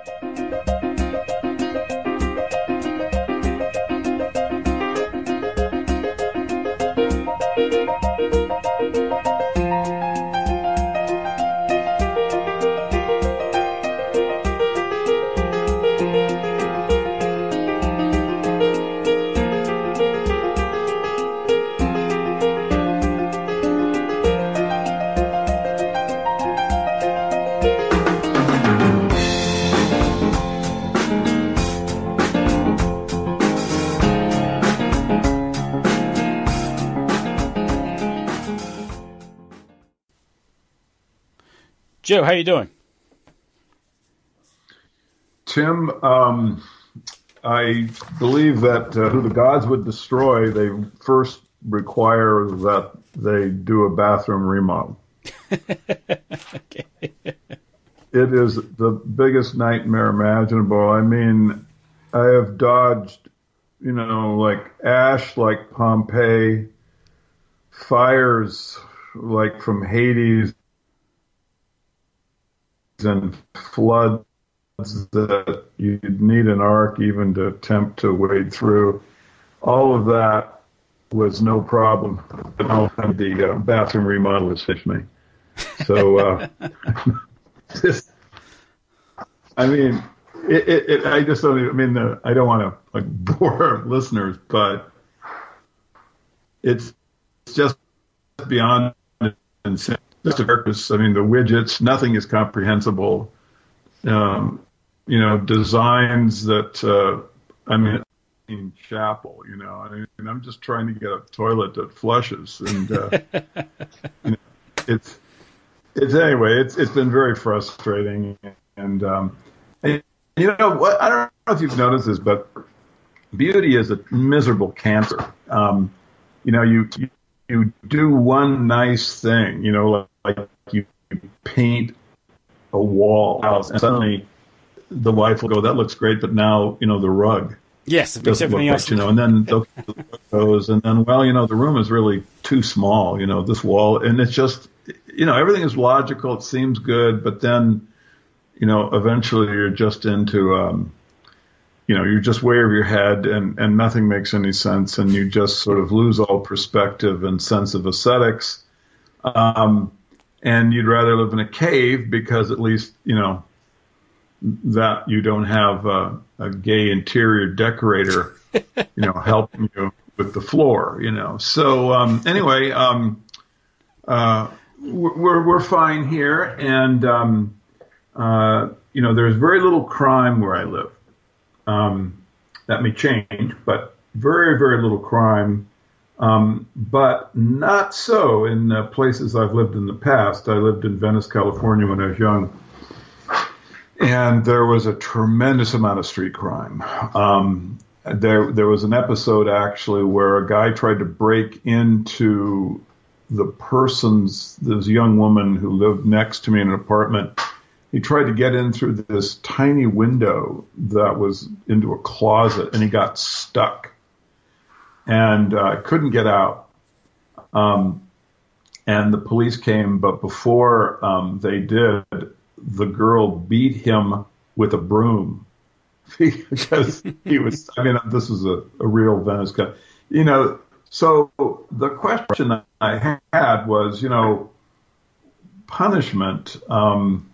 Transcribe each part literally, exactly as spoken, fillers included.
Joe, how you doing? Tim, um, I believe that uh, who the gods would destroy, they first require that they do a bathroom remodel. Okay. It is the biggest nightmare imaginable. I mean, I have dodged, you know, like ash, like Pompeii, fires like from Hades, and floods that you'd need an ark even to attempt to wade through. All of that was no problem. The uh, bathroom remodel has finished me. So, uh, this, I mean, it, it, it, I just don't. I mean, the, I don't want to like bore listeners, but it's just beyond insane. Just a purpose. I mean, the widgets, nothing is comprehensible. Um, you know, designs that, uh, I mean, in chapel, you know, I mean, I'm just trying to get a toilet that flushes. And, uh, you know, it's, it's anyway, it's, it's been very frustrating. And, um, and, you know what, I don't know if you've noticed this, but beauty is a miserable cancer. Um, you know, you, you, you do one nice thing, you know, like you paint a wall house, and suddenly the wife will go, "That looks great," but now you know the rug. Yes, it makes everything else. Right, you know, and then the rug goes, and then well, you know, the room is really too small. You know, this wall, and it's just, you know, everything is logical. It seems good, but then, you know, eventually you're just into, um, you know, you're just way over your head, and and nothing makes any sense, and you just sort of lose all perspective and sense of aesthetics. Um, and you'd rather live in a cave because at least, you know, that you don't have a, a gay interior decorator, you know, helping you with the floor, you know. So um, anyway, um, uh, we're we're fine here, and um, uh, you know, there's very little crime where I live. Um, that may change, but very very little crime. Um, but not so in uh, places I've lived in the past. I lived in Venice, California when I was young, and there was a tremendous amount of street crime. Um, there, there was an episode actually where a guy tried to break into the person's, this young woman who lived next to me in an apartment. He tried to get in through this tiny window that was into a closet, and he got stuck. And uh, couldn't get out. Um, and the police came, but before um, they did, the girl beat him with a broom because he was, I mean, this is a, a real Venice guy. You know, so the question I had was, you know, punishment, um,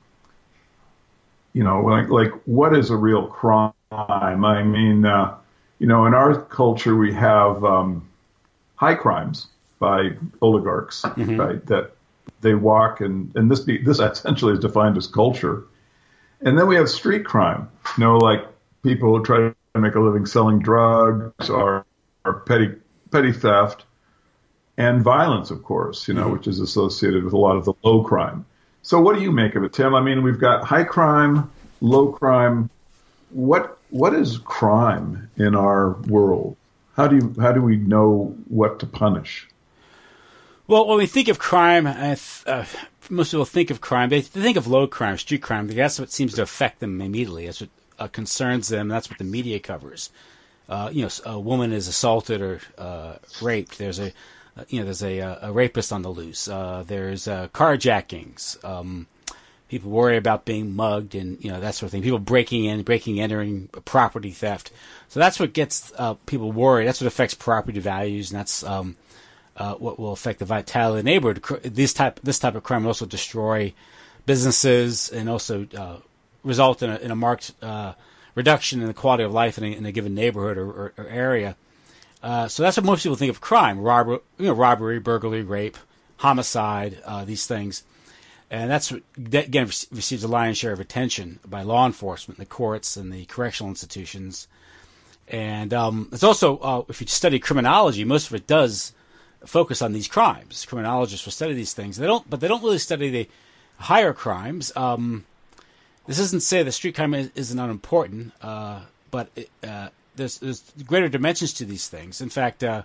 you know, like, like what is a real crime? I mean, uh, you know, in our culture, we have um, high crimes by oligarchs, mm-hmm. right? That they walk, and, and this be, this essentially is defined as culture. And then we have street crime, you know, like people who try to make a living selling drugs or, or petty petty theft, and violence, of course, you know, mm-hmm. which is associated with a lot of the low crime. So what do you make of it, Tim? I mean, we've got high crime, low crime. What what is crime in our world? How do you how do we know what to punish? Well, when we think of crime, uh, uh, most people think of crime. They think of low crime, street crime. That's what seems to affect them immediately. That's what uh, concerns them. That's what the media covers. Uh, you know, a woman is assaulted or uh, raped. There's a you know there's a, a rapist on the loose. Uh, there's uh, carjackings. Um, People worry about being mugged and, you know, that sort of thing. People breaking in, breaking, entering, property theft. So that's what gets uh, people worried. That's what affects property values, and that's um, uh, what will affect the vitality of the neighborhood. This type, this type of crime will also destroy businesses and also uh, result in a, in a marked uh, reduction in the quality of life in a, in a given neighborhood or, or, or area. Uh, so that's what most people think of crime: robbery, you know, robbery, burglary, rape, homicide, uh, these things. And that's what, that, again, receives a lion's share of attention by law enforcement, the courts, and the correctional institutions. And um, it's also, uh, if you study criminology, most of it does focus on these crimes. Criminologists will study these things. They don't, but they don't really study the higher crimes. Um, this isn't to say that street crime is, isn't unimportant, uh, but it, uh, there's, there's greater dimensions to these things. In fact, uh,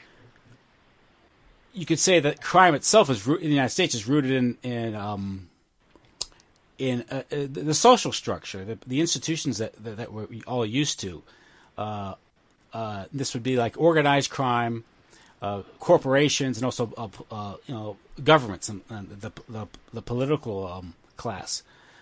you could say that crime itself is in the United States is rooted in in um, in uh, uh, the social structure, the, the institutions that, that that we're all used to. Uh, uh, this would be like organized crime, uh, corporations, and also uh, uh, you know governments and, and the, the the political um, class.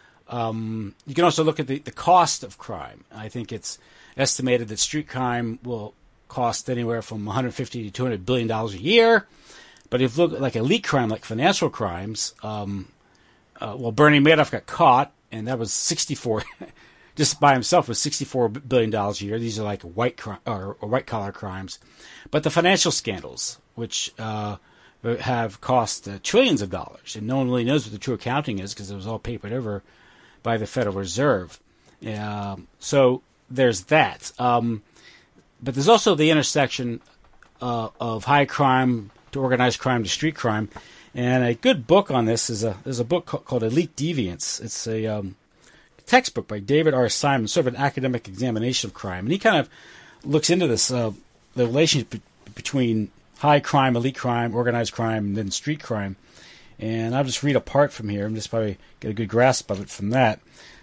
Um, you can also look at the, the cost of crime. I think it's estimated that street crime will cost anywhere from one hundred fifty to two hundred billion dollars a year. But if you look at like elite crime, like financial crimes, um, uh, well, Bernie Madoff got caught, and that was sixty-four, just by himself was sixty-four billion dollars a year. These are like white cri- or, or white collar crimes. But the financial scandals, which uh, have cost uh, trillions of dollars, and no one really knows what the true accounting is because it was all papered over by the Federal Reserve. Uh, so there's that. Um, but there's also the intersection uh, of high crime to organized crime to street crime, and a good book on this is a there's a book called Elite Deviance. It's a um, textbook by David R. Simon, sort of an academic examination of crime, and he kind of looks into this uh, the relationship be- between high crime, elite crime, organized crime, and then street crime. And I'll just read a part from here and just probably get a good grasp of it from that.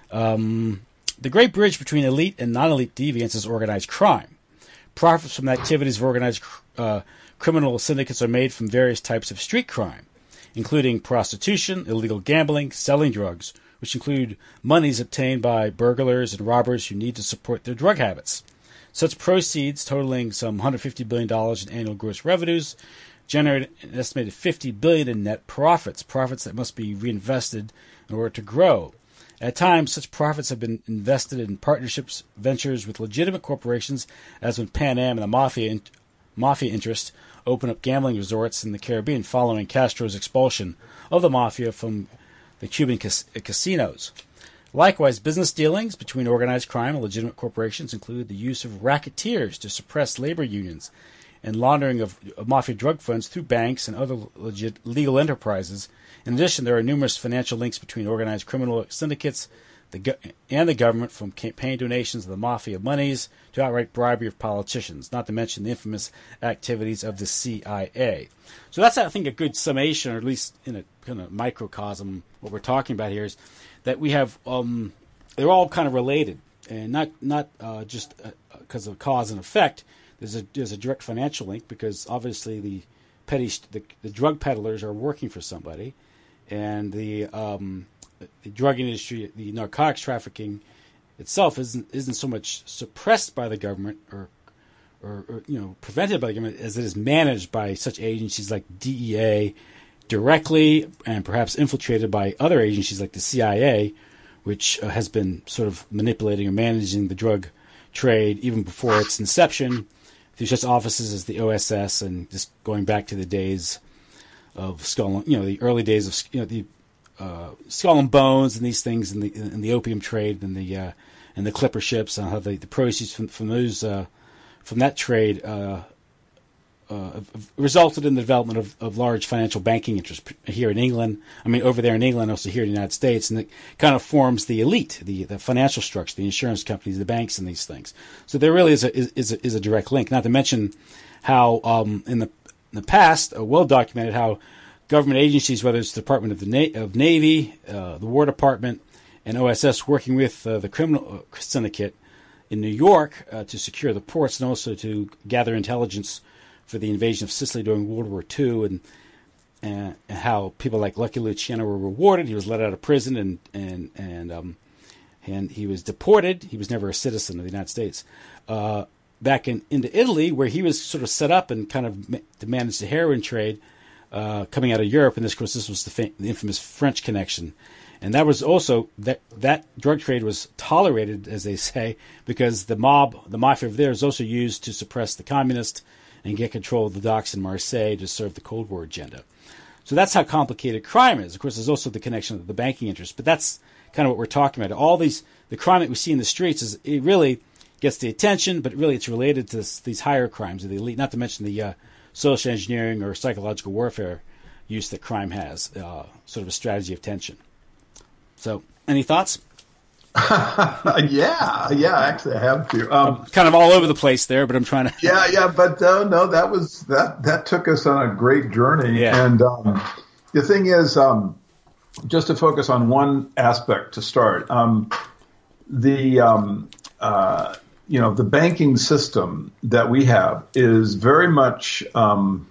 Um, the great bridge between elite and non-elite deviance is organized crime. Profits from the activities of organized uh, criminal syndicates are made from various types of street crime, including prostitution, illegal gambling, selling drugs, which include monies obtained by burglars and robbers who need to support their drug habits. Such proceeds, totaling some one hundred fifty billion dollars in annual gross revenues, generate an estimated fifty billion dollars in net profits, profits that must be reinvested in order to grow. At times, such profits have been invested in partnerships, ventures with legitimate corporations, as when Pan Am and the Mafia, in- Mafia interest opened up gambling resorts in the Caribbean following Castro's expulsion of the Mafia from the Cuban cas- casinos. Likewise, business dealings between organized crime and legitimate corporations include the use of racketeers to suppress labor unions and laundering of, of mafia drug funds through banks and other legit legal enterprises. In addition, there are numerous financial links between organized criminal syndicates the go- and the government, from campaign donations of the mafia monies to outright bribery of politicians, not to mention the infamous activities of the C I A. So that's, I think, a good summation, or at least in a kind of microcosm, what we're talking about here is that we have, um, they're all kind of related, and not not uh, just because uh, of cause and effect. There's a there's a direct financial link because obviously the petty the, the drug peddlers are working for somebody, and the um, the drug industry, the narcotics trafficking itself isn't isn't so much suppressed by the government or, or or you know prevented by the government as it is managed by such agencies like D E A directly, and perhaps infiltrated by other agencies like the C I A, which uh, has been sort of manipulating or managing the drug trade even before its inception through such offices as the O S S, and just going back to the days of Skull, you know, the early days of you know the uh, Skull and Bones and these things, in the in the opium trade and the uh, and the clipper ships, and how the, the proceeds from from those uh, from that trade uh, uh, resulted in the development of, of large financial banking interests here in England. I mean, over there in England, also here in the United States, and it kind of forms the elite, the the financial structure, the insurance companies, the banks, and these things. So there really is a is, is a, is a direct link. Not to mention how um, in the in the past, uh, well documented, how government agencies, whether it's the Department of the Na- of Navy, uh, the War Department, and O S S, working with uh, the criminal syndicate in New York uh, to secure the ports and also to gather intelligence for the invasion of Sicily during World War Two, and and, and how people like Lucky Luciano were rewarded. He was let out of prison and and and um, and he was deported. He was never a citizen of the United States. Uh, back in into Italy, where he was sort of set up and kind of ma- to manage the heroin trade uh, coming out of Europe. And this, of course, this was the, fa- the infamous French connection. And that was also that that drug trade was tolerated, as they say, because the mob, the mafia over there, is also used to suppress the communists and get control of the docks in Marseille to serve the Cold War agenda. So that's how complicated crime is. Of course, there's also the connection of the banking interest, but that's kind of what we're talking about. All these the crime that we see in the streets is it really gets the attention, but really it's related to this, these higher crimes of the elite. Not to mention the uh, social engineering or psychological warfare use that crime has, uh, sort of a strategy of tension. So, any thoughts? yeah, yeah. Actually, I have to. Um, I'm kind of all over the place there, but I'm trying to. yeah, yeah. But uh, no, that was that. That took us on a great journey. Yeah. And um, the thing is, um, just to focus on one aspect to start, um, the um, uh, you know the banking system that we have is very much um,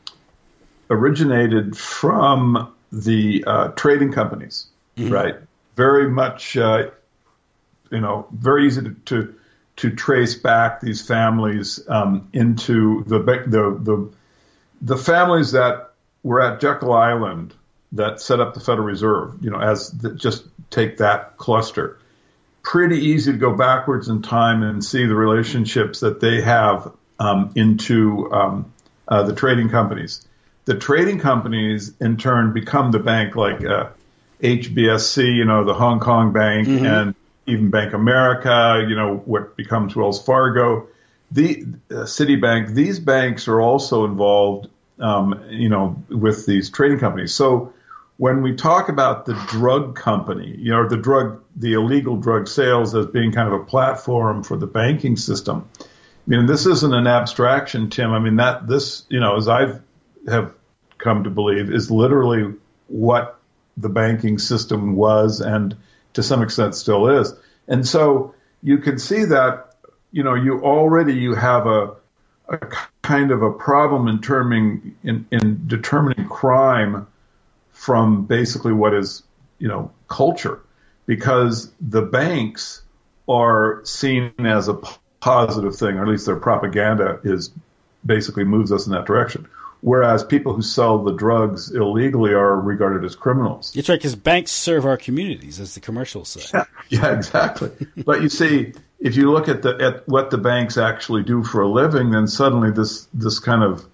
originated from the uh, trading companies. Mm-hmm. Right. Very much, uh, you know, very easy to, to to trace back these families um, into the, the the the families that were at Jekyll Island that set up the Federal Reserve. You know, as the, just take that cluster. Pretty easy to go backwards in time and see the relationships that they have um, into um, uh, the trading companies. The trading companies, in turn, become the bank, like. Uh, H B S C, you know, the Hong Kong Bank, mm-hmm. and even Bank America, you know, what becomes Wells Fargo, the uh, Citibank. These banks are also involved, um, you know, with these trading companies. So when we talk about the drug company, you know, the drug, the illegal drug sales as being kind of a platform for the banking system, I mean, this isn't an abstraction, Tim. I mean, that this, you know, as I've have come to believe, is literally what the banking system was and to some extent still is. And so you can see that, you know, you already you have a, a kind of a problem in, terming, in, in determining crime from basically what is, you know, culture, because the banks are seen as a positive thing, or at least their propaganda is basically moves us in that direction. Whereas people who sell the drugs illegally are regarded as criminals. That's right, because banks serve our communities, as the commercials say. Yeah, yeah, exactly. But you see, if you look at the at what the banks actually do for a living, then suddenly this this kind of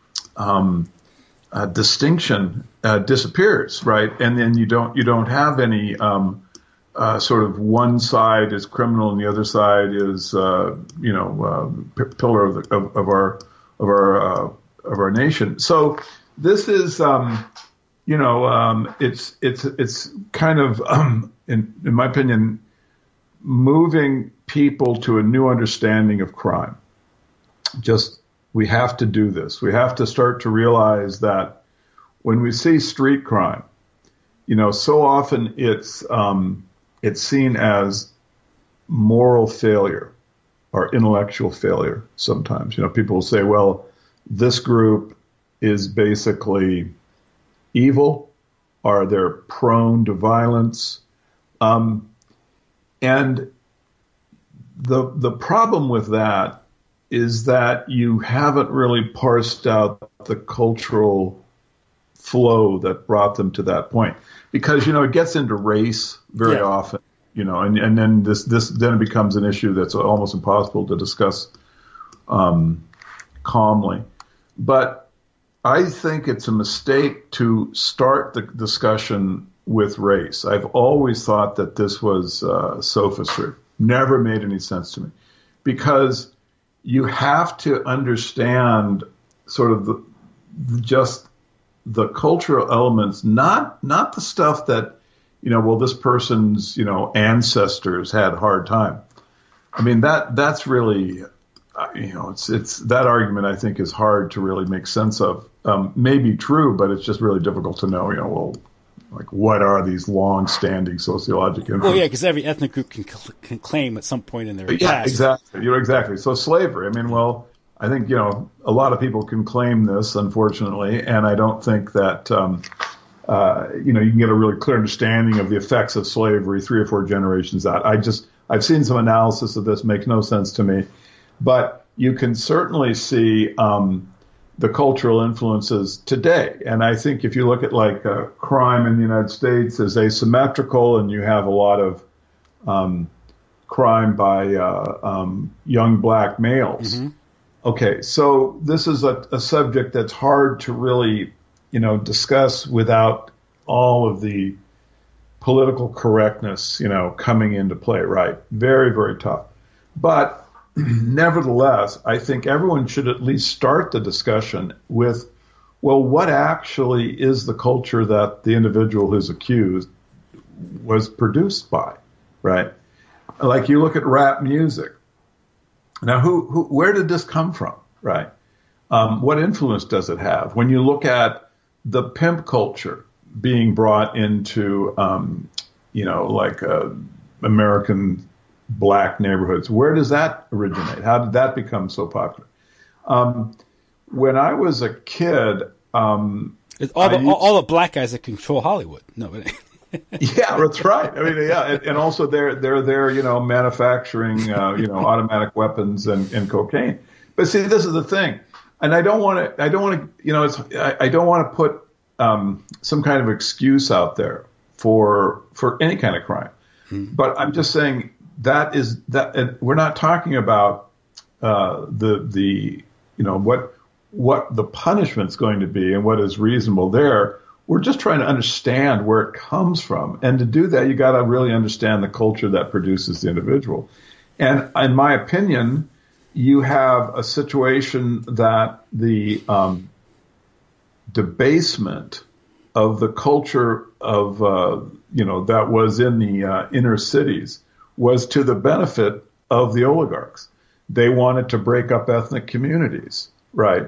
um, uh, distinction uh, disappears, right? And then you don't you don't have any um, uh, sort of one side is criminal and the other side is uh, you know uh, p- pillar of, the, of, of our of our uh, of our nation. So this is, um, you know, um, it's it's it's kind of, um, in, in my opinion, moving people to a new understanding of crime. Just we have to do this. We have to start to realize that when we see street crime, you know, so often it's um, it's seen as moral failure or intellectual failure. Sometimes, you know, people will say, well, this group is basically evil, or they're prone to violence. Um, and the the problem with that is that you haven't really parsed out the cultural flow that brought them to that point. Because, you know, it gets into race very yeah. often, you know, and, and then this, this then it becomes an issue that's almost impossible to discuss um, calmly. But I think it's a mistake to start the discussion with race. I've always thought that this was uh, sophistry. Never made any sense to me. Because you have to understand sort of the, just the cultural elements, not not the stuff that, you know, well, this person's, you know, ancestors had a hard time. I mean, that that's really... You know, it's it's that argument I think is hard to really make sense of. Um, may be true, but it's just really difficult to know. You know, well, like what are these long-standing sociologic influences? Well, yeah, because every ethnic group can, can claim at some point in their yeah, past. exactly. You're exactly. So slavery. I mean, well, I think, you know, a lot of people can claim this, unfortunately, and I don't think that, um, uh, you know, you can get a really clear understanding of the effects of slavery three or four generations out. I just, I've seen some analysis of this, makes no sense to me. But you can certainly see um, the cultural influences today. And I think if you look at like uh, crime in the United States is asymmetrical, and you have a lot of um, crime by uh, um, young black males. Mm-hmm. Okay, so this is a, a subject that's hard to really, you know, discuss without all of the political correctness, you know, coming into play, right? Very, very tough. But nevertheless, I think everyone should at least start the discussion with, well, what actually is the culture that the individual who's accused was produced by, right? Like you look at rap music. Now, who, who, where did this come from, right? Um, what influence does it have? When you look at the pimp culture being brought into, um, you know, like uh, American black neighborhoods, where does that originate? How did that become so popular? Um, when I was a kid, um, it's all the used, all, all the black guys that control Hollywood. No, but yeah, that's right. I mean, yeah, and, and also they're they're there, you know, manufacturing, uh, you know, automatic weapons and, and cocaine. But see, this is the thing, and I don't want to, I don't want to, you know, it's, I, I don't want to put um, some kind of excuse out there for for any kind of crime. Hmm. But I'm just saying that is that and we're not talking about uh, the the you know what what the punishment's going to be and what is reasonable there. We're just trying to understand where it comes from. And to do that, you got to really understand the culture that produces the individual. And in my opinion, you have a situation that the um, debasement of the culture of, uh, you know, that was in the uh, inner cities was to the benefit of the oligarchs. They wanted to break up ethnic communities, right?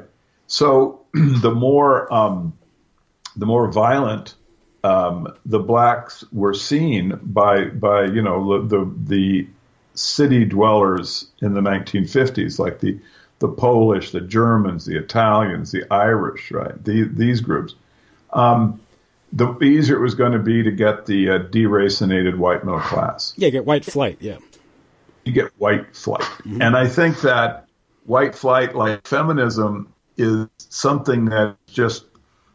So the more... Um, the more violent um, the blacks were seen by, by you know, the the city dwellers in the nineteen fifties, like the the Polish, the Germans, the Italians, the Irish, right? The, these groups. Um, the easier it was going to be to get the uh, deracinated white middle class. Yeah, get white flight, yeah. You get white flight. Mm-hmm. And I think that white flight, like feminism, is something that just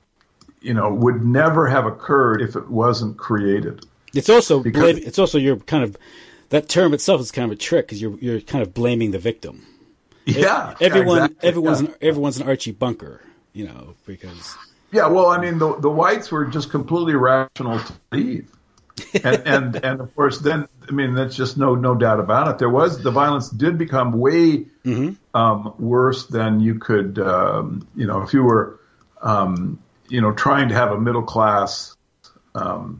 you know, would never have occurred if it wasn't created. It's also because, it's also you're kind of that term itself is kind of a trick because you're you're kind of blaming the victim. Yeah, everyone yeah, exactly, everyone's yeah. An, everyone's an Archie Bunker, you know, because yeah. Well, I mean, the the whites were just completely rational to leave, and and and of course, then I mean, that's just no no doubt about it. There was the violence did become way mm-hmm. um, worse than you could, um, you know, if you were. Um, you know, trying to have a middle class, um,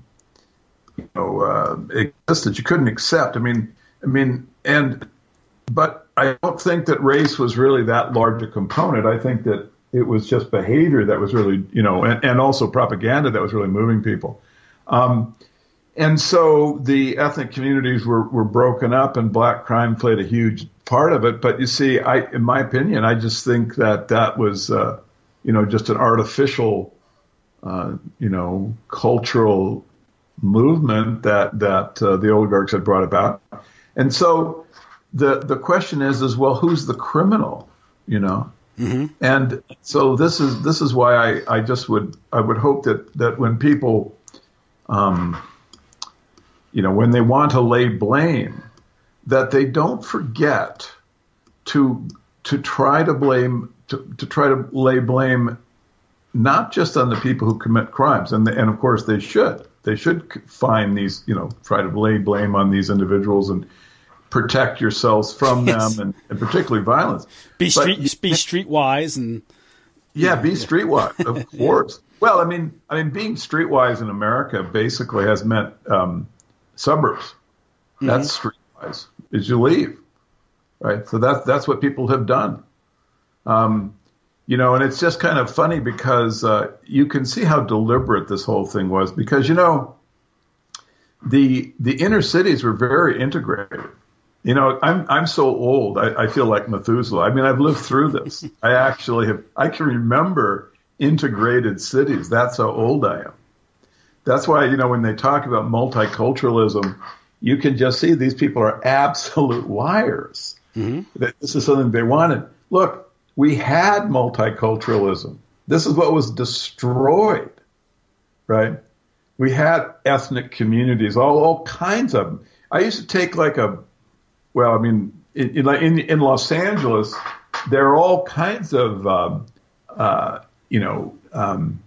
you know, uh, existence you couldn't accept. I mean, I mean, and, but I don't think that race was really that large a component. I think that it was just behavior that was really, you know, and, and also propaganda that was really moving people. Um, and so the ethnic communities were, were broken up and black crime played a huge part of it. But you see, I, in my opinion, I just think that that was, uh, you know, just an artificial Uh, you know, cultural movement that that uh, the oligarchs had brought about, and so the the question is is well, who's the criminal? You know, mm-hmm. and so this is this is why I, I just would I would hope that that when people, um, you know, when they want to lay blame, that they don't forget to to try to blame to, to try to lay blame. Not just on the people who commit crimes, and the, and of course they should. They should find these, you know, try to lay blame on these individuals and protect yourselves from yes. them, and, and particularly violence. Be street, but, be streetwise, and yeah, know, be yeah. streetwise, of course. yeah. Well, I mean, I mean, being streetwise in America basically has meant um, suburbs. Mm-hmm. That's streetwise. Is you leave, right? So that's that's what people have done. Um, You know, and it's just kind of funny because uh, you can see how deliberate this whole thing was because, you know, the the inner cities were very integrated. You know, I'm I'm so old. I, I feel like Methuselah. I mean, I've lived through this. I actually have. I can remember integrated cities. That's how old I am. That's why, you know, when they talk about multiculturalism, you can just see these people are absolute liars. Mm-hmm. That this is something they wanted. Look, we had multiculturalism. This is what was destroyed, right? We had ethnic communities, all all kinds of them. I used to take like a Well, I mean, in, in, in Los Angeles, there are all kinds of, um, uh, you know, um,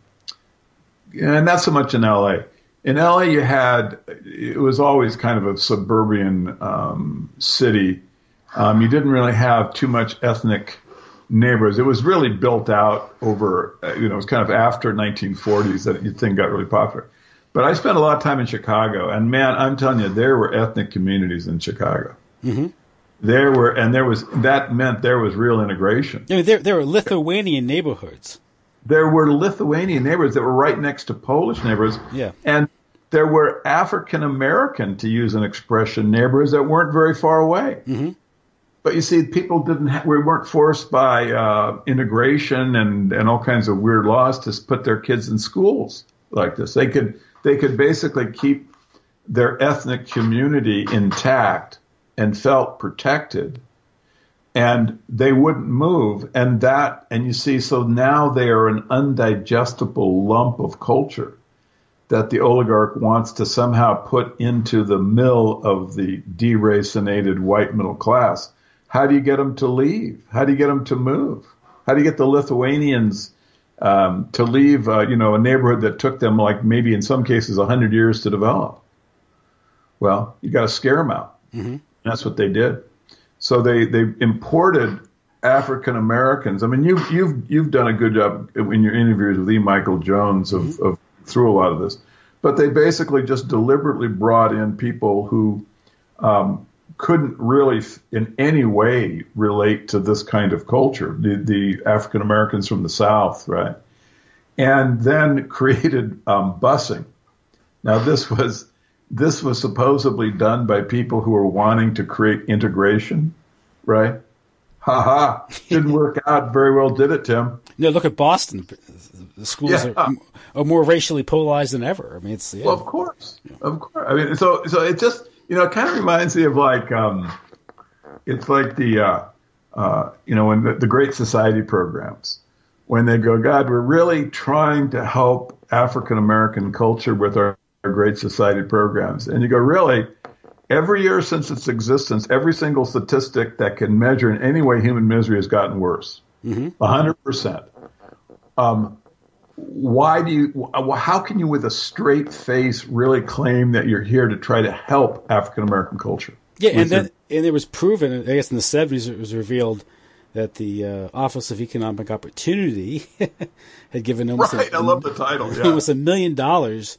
and not so much in L A. In L A, you had, it was always kind of a suburban um, city. Um, you didn't really have too much ethnic neighborhoods. It was really built out over, you know, it was kind of after nineteen forties that the thing got really popular. But I spent a lot of time in Chicago, and man, I'm telling you, there were ethnic communities in Chicago. Mm-hmm. There were, and there was, that meant there was real integration. I mean, there, there were Lithuanian neighborhoods. There were Lithuanian neighborhoods that were right next to Polish neighborhoods. Yeah. And there were African American, to use an expression, neighborhoods that weren't very far away. Mm-hmm. But you see, people didn't, ha- we weren't forced by uh, integration and, and all kinds of weird laws to put their kids in schools like this. They could, they could basically keep their ethnic community intact and felt protected, and they wouldn't move. And that, and you see, so now they are an undigestible lump of culture that the oligarch wants to somehow put into the mill of the deracinated white middle class. How do you get them to leave? How do you get them to move? How do you get the Lithuanians um, to leave, uh, you know, a neighborhood that took them, like, maybe in some cases a hundred years to develop? Well, you got to scare them out. Mm-hmm. That's what they did. So they, they imported African Americans. I mean, you've you've you've done a good job in your interviews with E. Michael Jones of, mm-hmm. of through a lot of this. But they basically just deliberately brought in people who um, couldn't really in any way relate to this kind of culture, the, the African Americans from the South, right? And then created um, busing. Now, this was This was supposedly done by people who were wanting to create integration, right? Ha ha. Didn't work out very well, did it, Tim? No, look at Boston. The schools yeah. are, are more racially polarized than ever. I mean, it's yeah. Well, of course, yeah. of course. I mean, so so it just, you know, it kind of reminds me of like, um, it's like the, uh, uh, you know, when the, the Great Society programs, when they go, God, we're really trying to help African American culture with our our Great Society programs. And you go, really? Every year since its existence, every single statistic that can measure in any way human misery has gotten worse. Mm-hmm. one hundred percent. Um, why do you, how can you with a straight face really claim that you're here to try to help African American culture? Yeah, and then, and it was proven, I guess in the seventies it was revealed that the uh, Office of Economic Opportunity had given almost, right, a, I love the title, yeah. almost a million dollars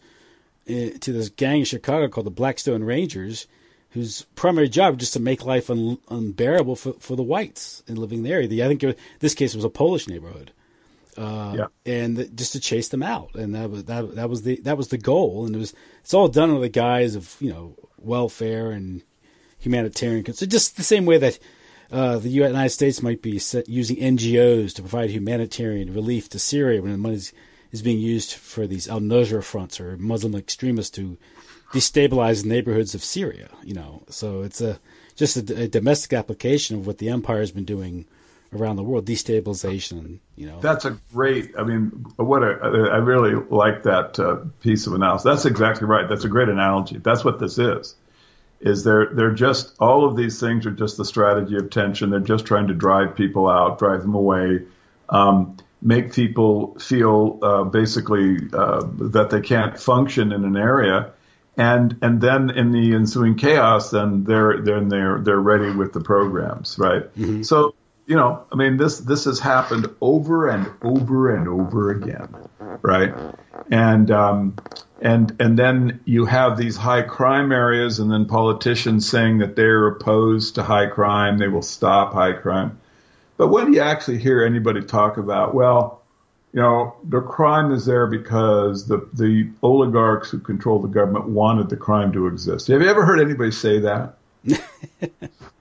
to this gang in Chicago called the Blackstone Rangers, whose primary job was just to make life un- unbearable for, for the whites in living there. The, I think it was, this case was a Polish neighborhood, uh, yeah. and the, just to chase them out, and that was that that was the that was the goal. And it was it's all done under the guise of, you know, welfare and humanitarian. So just the same way that uh, the United States might be set, using N G Os to provide humanitarian relief to Syria when the money's is being used for these al-Nusra fronts or Muslim extremists to destabilize the neighborhoods of Syria, you know. So it's a just a, a domestic application of what the empire has been doing around the world, destabilization, you know. That's a great, I mean, what a, I really like that uh, piece of analysis. That's exactly right. That's a great analogy. That's what this is. Is they're, they're just, all of these things are just the strategy of tension. They're just trying to drive people out, drive them away, um, make people feel uh, basically uh, that they can't function in an area, and and then in the ensuing chaos, then they're then they're they're ready with the programs, right? Mm-hmm. So you know, I mean, this this has happened over and over and over again, right? And um, and and then you have these high crime areas, and then politicians saying that they're opposed to high crime, they will stop high crime. But when do you actually hear anybody talk about, well, you know, the crime is there because the, the oligarchs who control the government wanted the crime to exist? Have you ever heard anybody say that?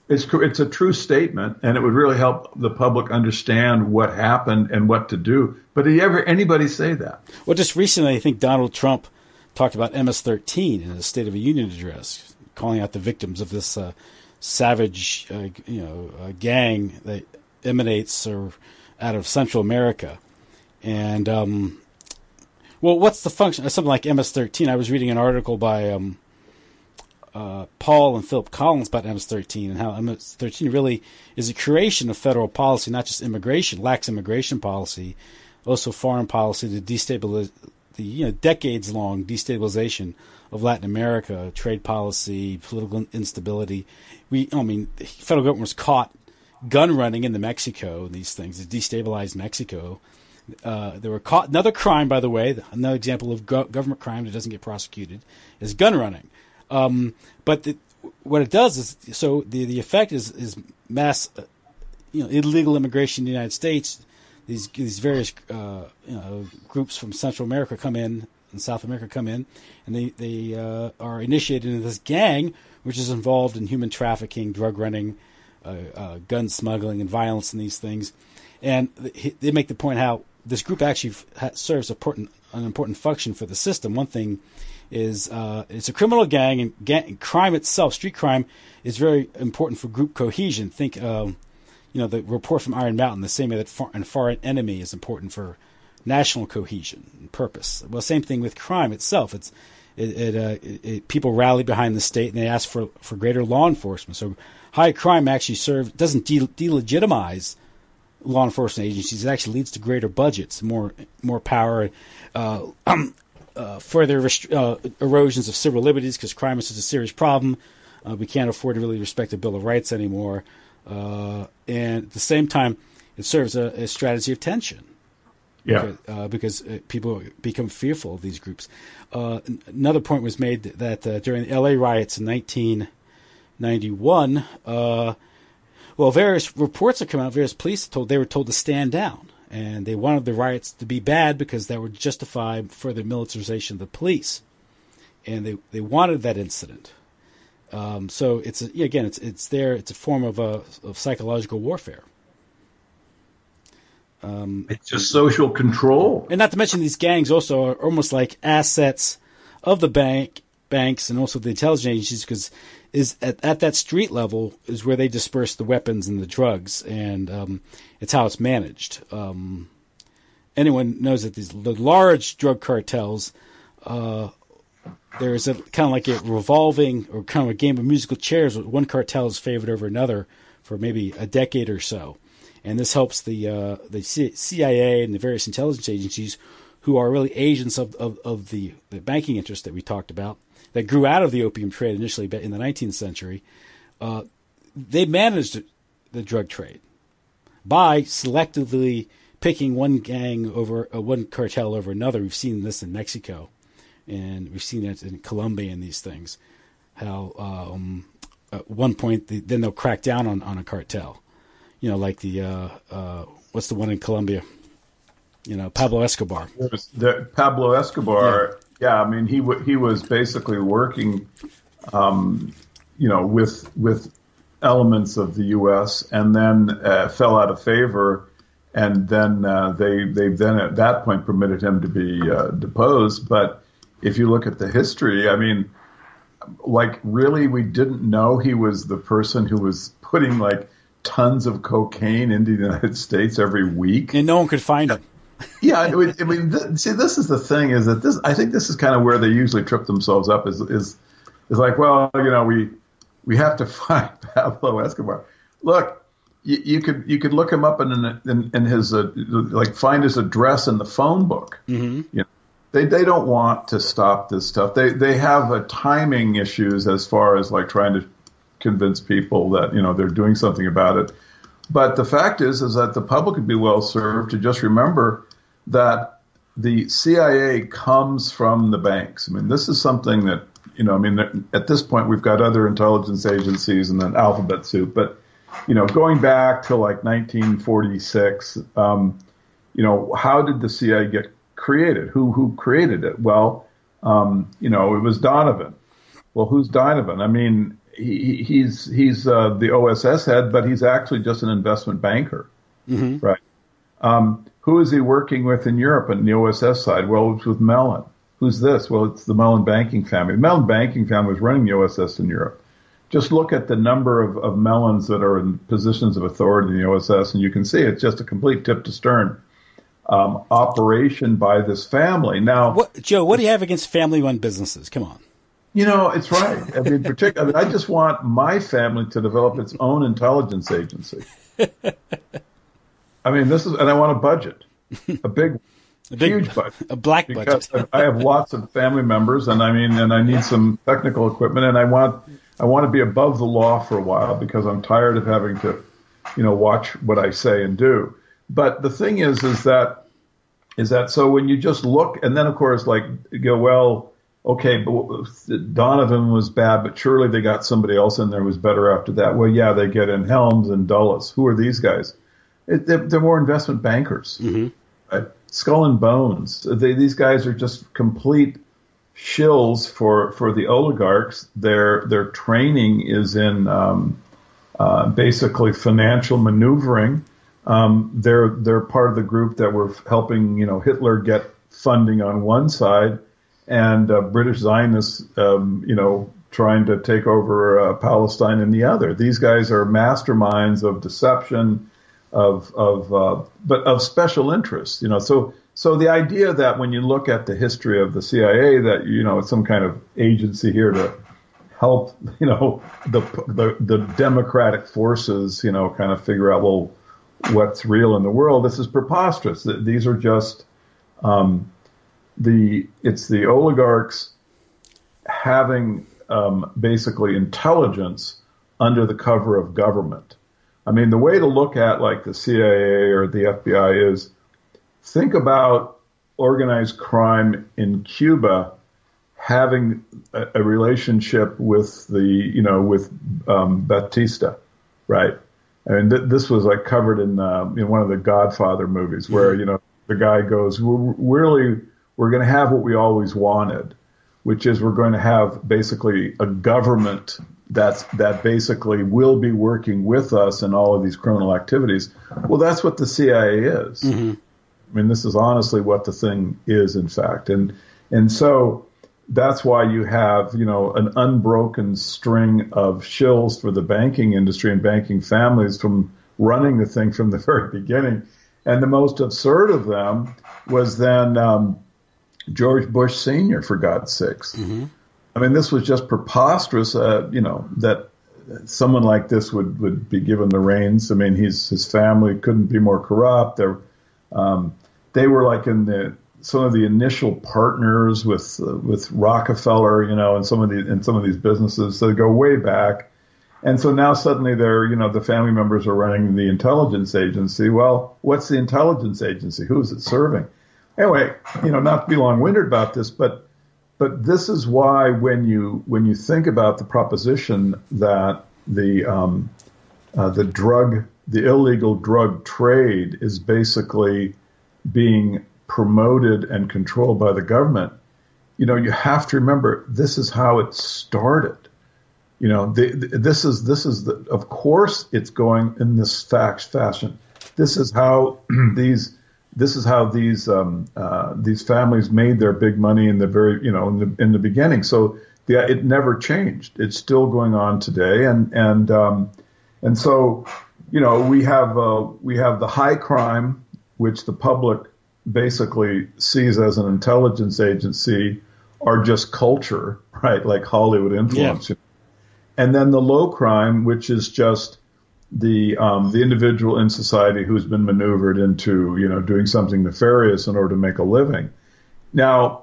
It's it's a true statement, and it would really help the public understand what happened and what to do. But did ever anybody say that? Well, just recently, I think Donald Trump talked about M S thirteen in his State of the Union address, calling out the victims of this uh, savage, uh, you know, uh, gang that emanates or out of Central America. And um, well, what's the function? Something like M S thirteen. I was reading an article by Um, Uh, Paul and Philip Collins about M S thirteen and how M S thirteen really is a creation of federal policy, not just immigration, lax immigration policy, also foreign policy to destabilize the you know decades-long destabilization of Latin America, trade policy, political instability. We, I mean, the federal government was caught gun running into Mexico. These things to destabilize Mexico. Uh, they were caught. Another crime, by the way, another example of go- government crime that doesn't get prosecuted is gun running. Um, but the, what it does is, so the, the effect is, is mass, uh, you know, illegal immigration in the United States. These these various uh, you know groups from Central America come in and South America come in, and they they uh, are initiated into this gang, which is involved in human trafficking, drug running, uh, uh, gun smuggling, and violence and these things. And they make the point how this group actually serves important, an important function for the system. One thing is uh, it's a criminal gang, and gang, crime itself, street crime, is very important for group cohesion. Think, um, you know, the report from Iron Mountain, the same way that far, a foreign enemy is important for national cohesion and purpose. Well, same thing with crime itself. It's it, it, uh, it, it people rally behind the state and they ask for, for greater law enforcement. So high crime actually serves doesn't de- delegitimize law enforcement agencies. It actually leads to greater budgets, more more power. Uh, Uh, further rest- uh, erosions of civil liberties because crime is such a serious problem. Uh, we can't afford to really respect the Bill of Rights anymore. Uh, and at the same time, it serves a, a strategy of tension. Yeah. Because, uh, because uh, people become fearful of these groups. Uh, another point was made that uh, during the L A riots in nineteen ninety-one, uh, well, various reports have come out. Various police told they were told to stand down. And they wanted the riots to be bad because that would justify further militarization of the police, and they, they wanted that incident. Um, so it's a, again, it's it's there. It's a form of a of psychological warfare. Um, it's just social control, and not to mention these gangs also are almost like assets of the bank banks and also the intelligence agencies because is at, at that street level is where they disperse the weapons and the drugs, and um, it's how it's managed. Um, anyone knows that these the large drug cartels, uh, there is a kind of like a revolving or kind of a game of musical chairs. One cartel is favored over another for maybe a decade or so, and this helps the uh, the C I A and the various intelligence agencies, who are really agents of of, of the, the banking interest that we talked about, that grew out of the opium trade initially in the nineteenth century. Uh, they managed the drug trade by selectively picking one gang over uh, one cartel over another. We've seen this in Mexico, and we've seen it in Colombia and these things. How um, at one point the, then they'll crack down on, on a cartel, you know, like the uh, uh, what's the one in Colombia? You know, Pablo Escobar. The Pablo Escobar. Yeah, yeah I mean he w- he was basically working, um, you know, with with elements of the U S and then uh, fell out of favor, and then uh, they they then at that point permitted him to be uh, deposed. But if you look at the history, I mean, like really, we didn't know he was the person who was putting like tons of cocaine into the United States every week, and no one could find him. Yeah, I mean, I mean th- see, this is the thing: is that this? I think this is kind of where they usually trip themselves up. Is is is like, well, you know, we we have to find Pablo Escobar. Look, you, you could you could look him up in in, in his uh, like find his address in the phone book. Mm-hmm. You know, they they don't want to stop this stuff. They they have a timing issues as far as like trying to convince people that you know they're doing something about it. But the fact is, is that the public would be well served to just remember that the C I A comes from the banks. I mean, this is something that, you know, I mean, at this point, we've got other intelligence agencies and then alphabet soup. But, you know, going back to like nineteen forty-six, um, you know, how did the C I A get created? Who who created it? Well, um, you know, it was Donovan. Well, who's Donovan? I mean, he, he's he's uh, the O S S head, but he's actually just an investment banker, mm-hmm. right? Um, who is he working with in Europe on the O S S side? Well, it's with Mellon. Who's this? Well, it's the Mellon banking family. The Mellon banking family was running the O S S in Europe. Just look at the number of, of Mellons that are in positions of authority in the O S S, and you can see it's just a complete tip to stern um, operation by this family. Now, what, Joe, what do you have against family-run businesses? Come on. You know, it's right. I mean, particularly, I mean, I just want my family to develop its own intelligence agency. I mean, this is, and I want a budget, a big, a big huge budget, a black because budget. I have lots of family members, and I mean, and I need some technical equipment, and I want, I want to be above the law for a while because I'm tired of having to, you know, watch what I say and do. But the thing is, is that, is that so when you just look, and then of course, like, you go, well, okay, but Donovan was bad, but surely they got somebody else in there who was better after that. Well, yeah, they get in Helms and Dulles. Who are these guys? It, they're, they're more investment bankers, mm-hmm. right? Skull and Bones. They, these guys are just complete shills for, for the oligarchs. Their their training is in um, uh, basically financial maneuvering. Um, they're they're part of the group that were helping, you know, Hitler get funding on one side, and uh, British Zionists, um, you know, trying to take over uh, Palestine in the other. These guys are masterminds of deception, of of uh, but of special interests. You know, so so the idea that when you look at the history of the C I A, that you know it's some kind of agency here to help, you know, the the, the democratic forces, you know, kind of figure out well what's real in the world. This is preposterous. These are just um, the it's the oligarchs having um, basically intelligence under the cover of government. I mean, the way to look at like the C I A or the F B I is think about organized crime in Cuba having a, a relationship with the, you know, with um, Batista, right? I mean, th- this was like covered in, uh, in one of the Godfather movies where, mm-hmm. you know, the guy goes, we're really, we're going to have what we always wanted, which is we're going to have basically a government that's, that basically will be working with us in all of these criminal activities. Well, that's what the C I A is. Mm-hmm. I mean, this is honestly what the thing is, in fact. And, and so that's why you have, you know, an unbroken string of shills for the banking industry and banking families from running the thing from the very beginning. And the most absurd of them was then um, George Bush Senior, for God's sakes. Mm-hmm. I mean, this was just preposterous, uh, you know, that someone like this would, would be given the reins. I mean, he's, his family couldn't be more corrupt. They're, um, they were like in the some of the initial partners with uh, with Rockefeller, you know, and some of the in some of these businesses. So they go way back, and so now suddenly they're, you know, the family members are running the intelligence agency. Well, what's the intelligence agency? Who is it serving? Anyway, you know, not to be long-winded about this, but but this is why when you when you think about the proposition that the um, uh, the drug the illegal drug trade is basically being promoted and controlled by the government, you know, you have to remember this is how it started. You know, the, the, this is this is the, of course it's going in this fact fashion. This is how these this is how these um, uh, these families made their big money in the very, you know, in the in the beginning. So the, it never changed. It's still going on today, and and um, and so, you know, we have uh, we have the high crime, which the public basically sees as an intelligence agency or just culture, right? Like Hollywood influence. Yeah. And then the low crime, which is just the um, the individual in society who's been maneuvered into, you know, doing something nefarious in order to make a living. Now,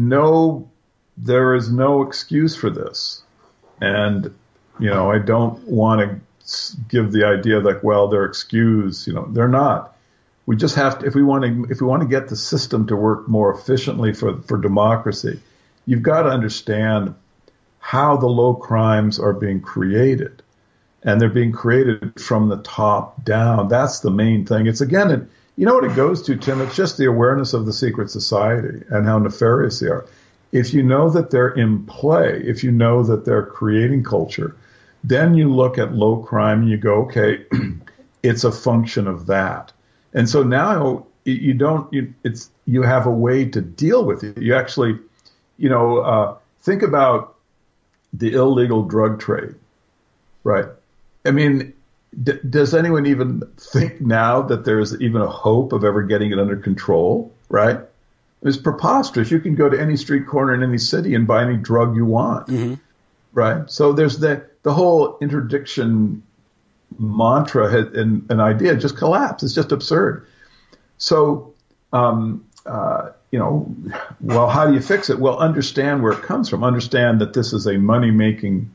no, there is no excuse for this. And, you know, I don't want to give the idea that, well, they're excused. You know, they're not. We just have to, if we want to, if we want to get the system to work more efficiently for, for democracy, you've got to understand how the low crimes are being created. And they're being created from the top down. That's the main thing. It's again, it, you know what it goes to, Tim? It's just the awareness of the secret society and how nefarious they are. If you know that they're in play, if you know that they're creating culture, then you look at low crime and you go, okay, it's a function of that. And so now you don't, you, it's, you have a way to deal with it. You actually, you know, uh, think about the illegal drug trade, right? I mean, d- does anyone even think now that there's even a hope of ever getting it under control, right? It's preposterous. You can go to any street corner in any city and buy any drug you want, mm-hmm. right? So there's the, the whole interdiction mantra and an idea just collapsed. It's just absurd. So, um, uh, you know, well, how do you fix it? Well, understand where it comes from. Understand that this is a money-making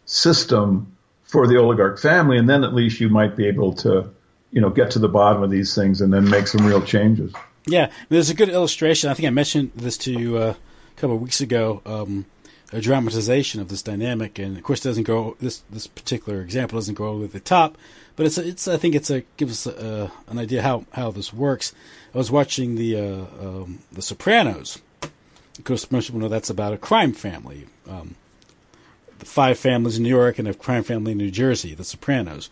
system for the oligarch family, and then at least you might be able to, you know, get to the bottom of these things and then make some real changes. Yeah, there's a good illustration. I think I mentioned this to you uh, a couple of weeks ago. Um, a dramatization of this dynamic, and of course, it doesn't go. This this particular example doesn't go over the top, but it's a, it's. I think it's a gives us a, an idea how, how this works. I was watching the uh, um, the Sopranos. Of course, most people know that's about a crime family. Um, the five families in New York and a crime family in New Jersey, the Sopranos.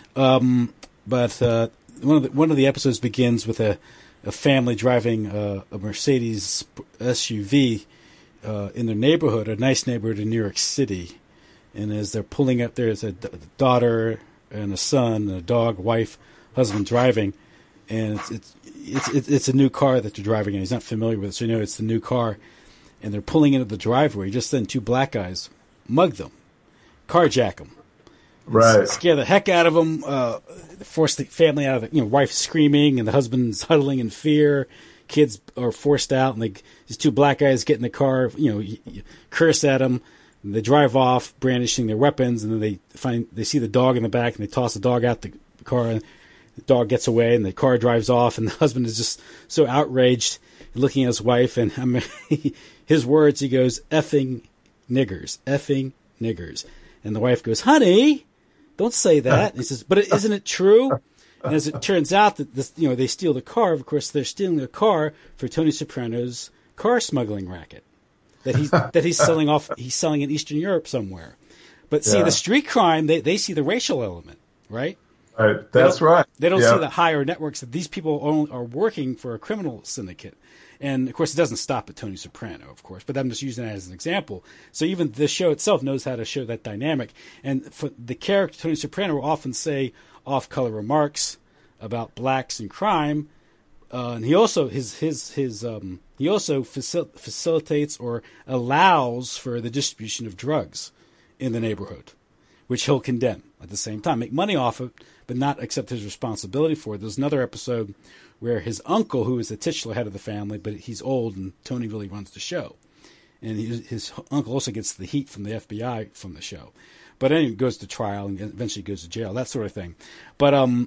Um, but uh, one of the one of the episodes begins with a, a family driving uh, a Mercedes S U V uh, in their neighborhood, a nice neighborhood in New York City. And as they're pulling up, there's a d- daughter and a son, and a dog, wife, husband driving, and it's it's it's it's, it's a new car that they're driving in. He's not familiar with it, so you know it's the new car. And they're pulling into the driveway. Just then, two black guys mug them, carjack them, right? Scare the heck out of them, uh, force the family out of the, you know, wife screaming and the husband's huddling in fear. Kids are forced out, and they, these two black guys get in the car, you know, y- y- curse at them. They drive off, brandishing their weapons, and then they find they see the dog in the back, and they toss the dog out the car. And the dog gets away, and the car drives off, and the husband is just so outraged, looking at his wife, and I mean, his words, he goes, "Effing niggers, effing niggers," and the wife goes, "Honey, don't say that." And he says, "But isn't it true?" And as it turns out that this, you know, they steal the car. Of course, they're stealing a car for Tony Soprano's car smuggling racket that he's that he's selling off. He's selling in Eastern Europe somewhere. But see, yeah. the street crime, they they see the racial element, right? Right. That's they right. They don't yeah. see the higher networks that these people only are working for a criminal syndicate. And, of course, it doesn't stop at Tony Soprano, of course, but I'm just using that as an example. So even the show itself knows how to show that dynamic. And for the character, Tony Soprano, will often say off-color remarks about blacks and crime. Uh, and he also his his his um, he also facil- facilitates or allows for the distribution of drugs in the neighborhood, which he'll condemn at the same time, make money off it, but not accept his responsibility for it. There's another episode where his uncle, who is the titular head of the family, but he's old, and Tony really runs the show. And he, his uncle also gets the heat from the F B I from the show. But anyway, goes to trial and eventually goes to jail, that sort of thing. But um,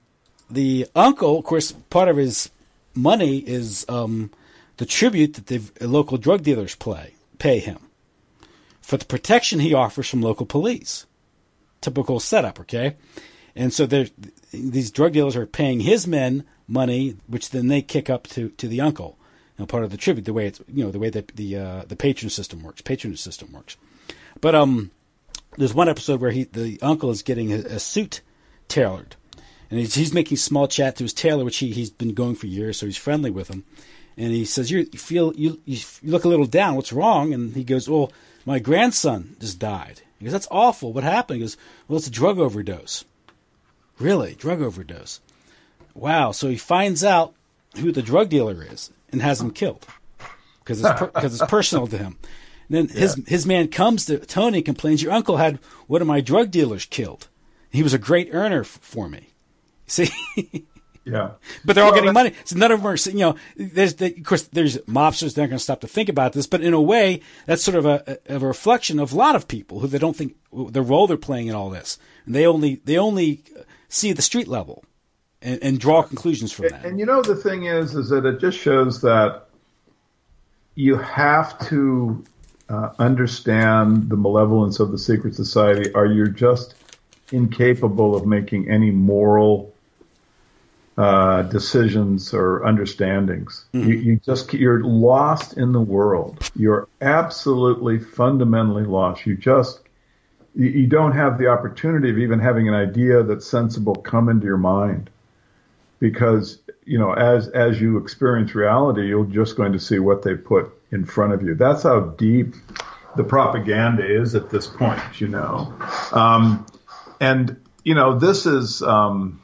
the uncle, of course, part of his money is um, the tribute that the local drug dealers play, pay him for the protection he offers from local police. Typical setup, okay? And so these drug dealers are paying his men money, which then they kick up to, to the uncle. You know, part of the tribute, the way it's you know the way that the uh, the patron system works, patronage system works. But um, there's one episode where he the uncle is getting a, a suit tailored, and he's, he's making small chat to his tailor, which he he's been going for years, so he's friendly with him. And he says, "You feel you you look a little down. What's wrong?" And he goes, "Well, my grandson just died." He goes, "That's awful. What happened?" He goes, "Well, it's a drug overdose." Really? Drug overdose? Wow. So he finds out who the drug dealer is and has him killed because it's, per- it's personal to him. And then his, yeah. his man comes to Tony and complains, "Your uncle had one of my drug dealers killed. He was a great earner f- for me." See? Yeah. But they're all well, getting money. So none of them are, you know, there's, the, of course, there's mobsters. They're not going to stop to think about this. But in a way, that's sort of a, a, a reflection of a lot of people who they don't think the role they're playing in all this. And they only, they only see the street level and, and draw conclusions from that. And you know, the thing is, is that it just shows that you have to uh, understand the malevolence of the secret society, or you're just incapable of making any moral uh, decisions or understandings. Mm-hmm. You, you just, you're lost in the world. You're absolutely fundamentally lost. You just you, you don't have the opportunity of even having an idea that's sensible come into your mind. Because, you know, as, as you experience reality, you're just going to see what they put in front of you. That's how deep the propaganda is at this point, you know. Um, and, you know, this is, um,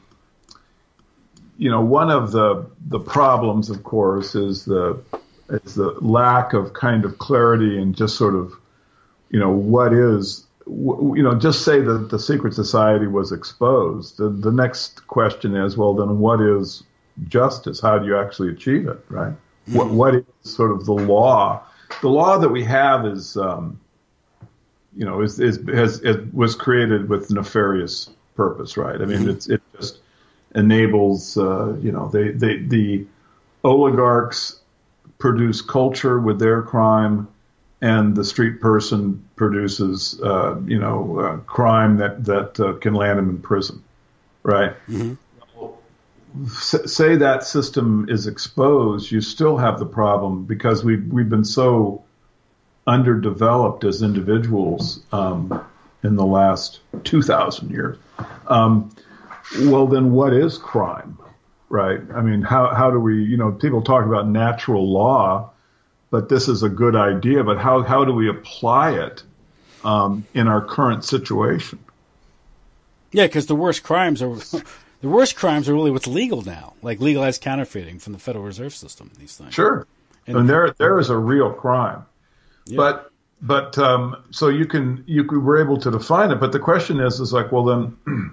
you know, one of the, the problems, of course, is the, is the lack of kind of clarity and just sort of, you know, what is, you know, just say that the secret society was exposed. The, the next question is, well, then what is justice? How do you actually achieve it, right? Mm-hmm. What, what is sort of the law? The law that we have is, um, you know, is, is has it was created with nefarious purpose, right? I mean, mm-hmm. it's it just enables, uh, you know, they, they the oligarchs produce culture with their crime. And the street person produces, uh, you know, uh, crime that that uh, can land him in prison, right? Mm-hmm. Well, s- say that system is exposed, you still have the problem because we've we've been so underdeveloped as individuals um, in the last two thousand years. Um, well, then what is crime, right? I mean, how how do we, you know, people talk about natural law. But this is a good idea. But how, how do we apply it um, in our current situation? Yeah, because the worst crimes are the worst crimes are really what's legal now, like legalized counterfeiting from the Federal Reserve System. These things. Sure, and, and there there is a real crime. Yeah. But but um, so you can you were able to define it. But the question is is like, well then,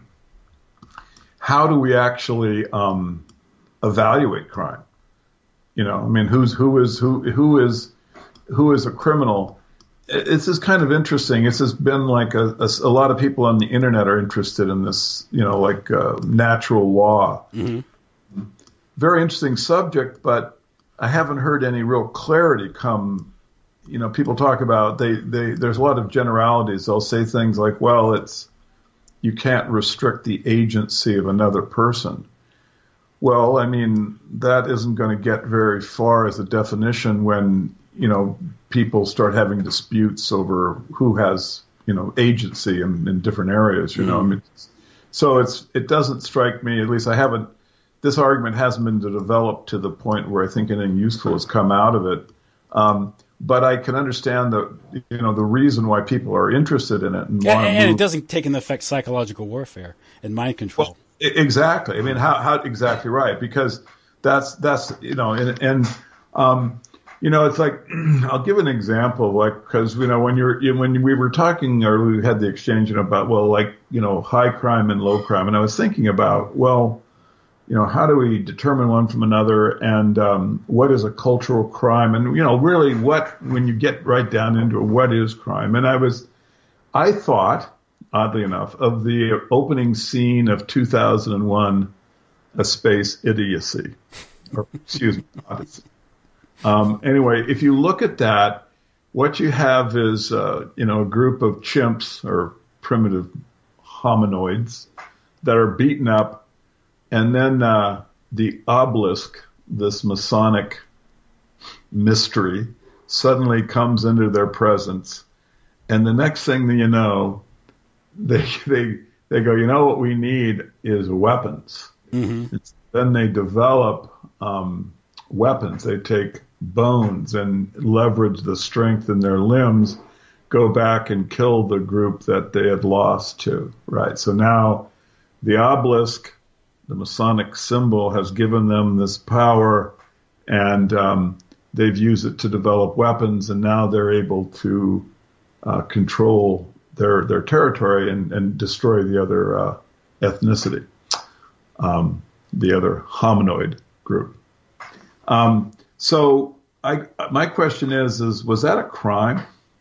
how do we actually um, evaluate crime? You know, I mean, who's who is who who is who is a criminal? It's just kind of interesting. It's just been like a, a, a lot of people on the internet are interested in this, you know, like uh, natural law. Mm-hmm. Very interesting subject, but I haven't heard any real clarity come. You know, people talk about they they. There's a lot of generalities. They'll say things like, "Well, it's you can't restrict the agency of another person." Well, I mean, that isn't going to get very far as a definition when, you know, people start having disputes over who has, you know, agency in, in different areas, you mm. know. I mean, so it's it doesn't strike me, at least I haven't, this argument hasn't been developed to the point where I think anything useful has come out of it. Um, but I can understand the, you know, the reason why people are interested in it. And, yeah, want to and move. It doesn't take into effect psychological warfare and mind control. Well, exactly. I mean, how, how exactly right? Because that's that's you know, and, and um, you know, it's like I'll give an example, like because you know when you're when we were talking or we had the exchange about well, like you know, high crime and low crime, and I was thinking about well, you know, how do we determine one from another, and um, what is a cultural crime, and you know, really what when you get right down into it, what is crime? And I was, I thought. Oddly enough, of the opening scene of two thousand one, A Space Idiocy, or excuse me, Odyssey. Um, anyway, if you look at that, what you have is, uh, you know, a group of chimps or primitive hominoids that are beaten up, and then uh, the obelisk, this Masonic mystery, suddenly comes into their presence, and the next thing that you know. They they they go, you know what we need is weapons. Mm-hmm. Then they develop um, weapons. They take bones and leverage the strength in their limbs, go back and kill the group that they had lost to. Right. So now the obelisk, the Masonic symbol, has given them this power, and um, they've used it to develop weapons, and now they're able to uh, control. Their their territory and, and destroy the other uh, ethnicity, um, the other hominoid group. Um, so I my question is is was that a crime?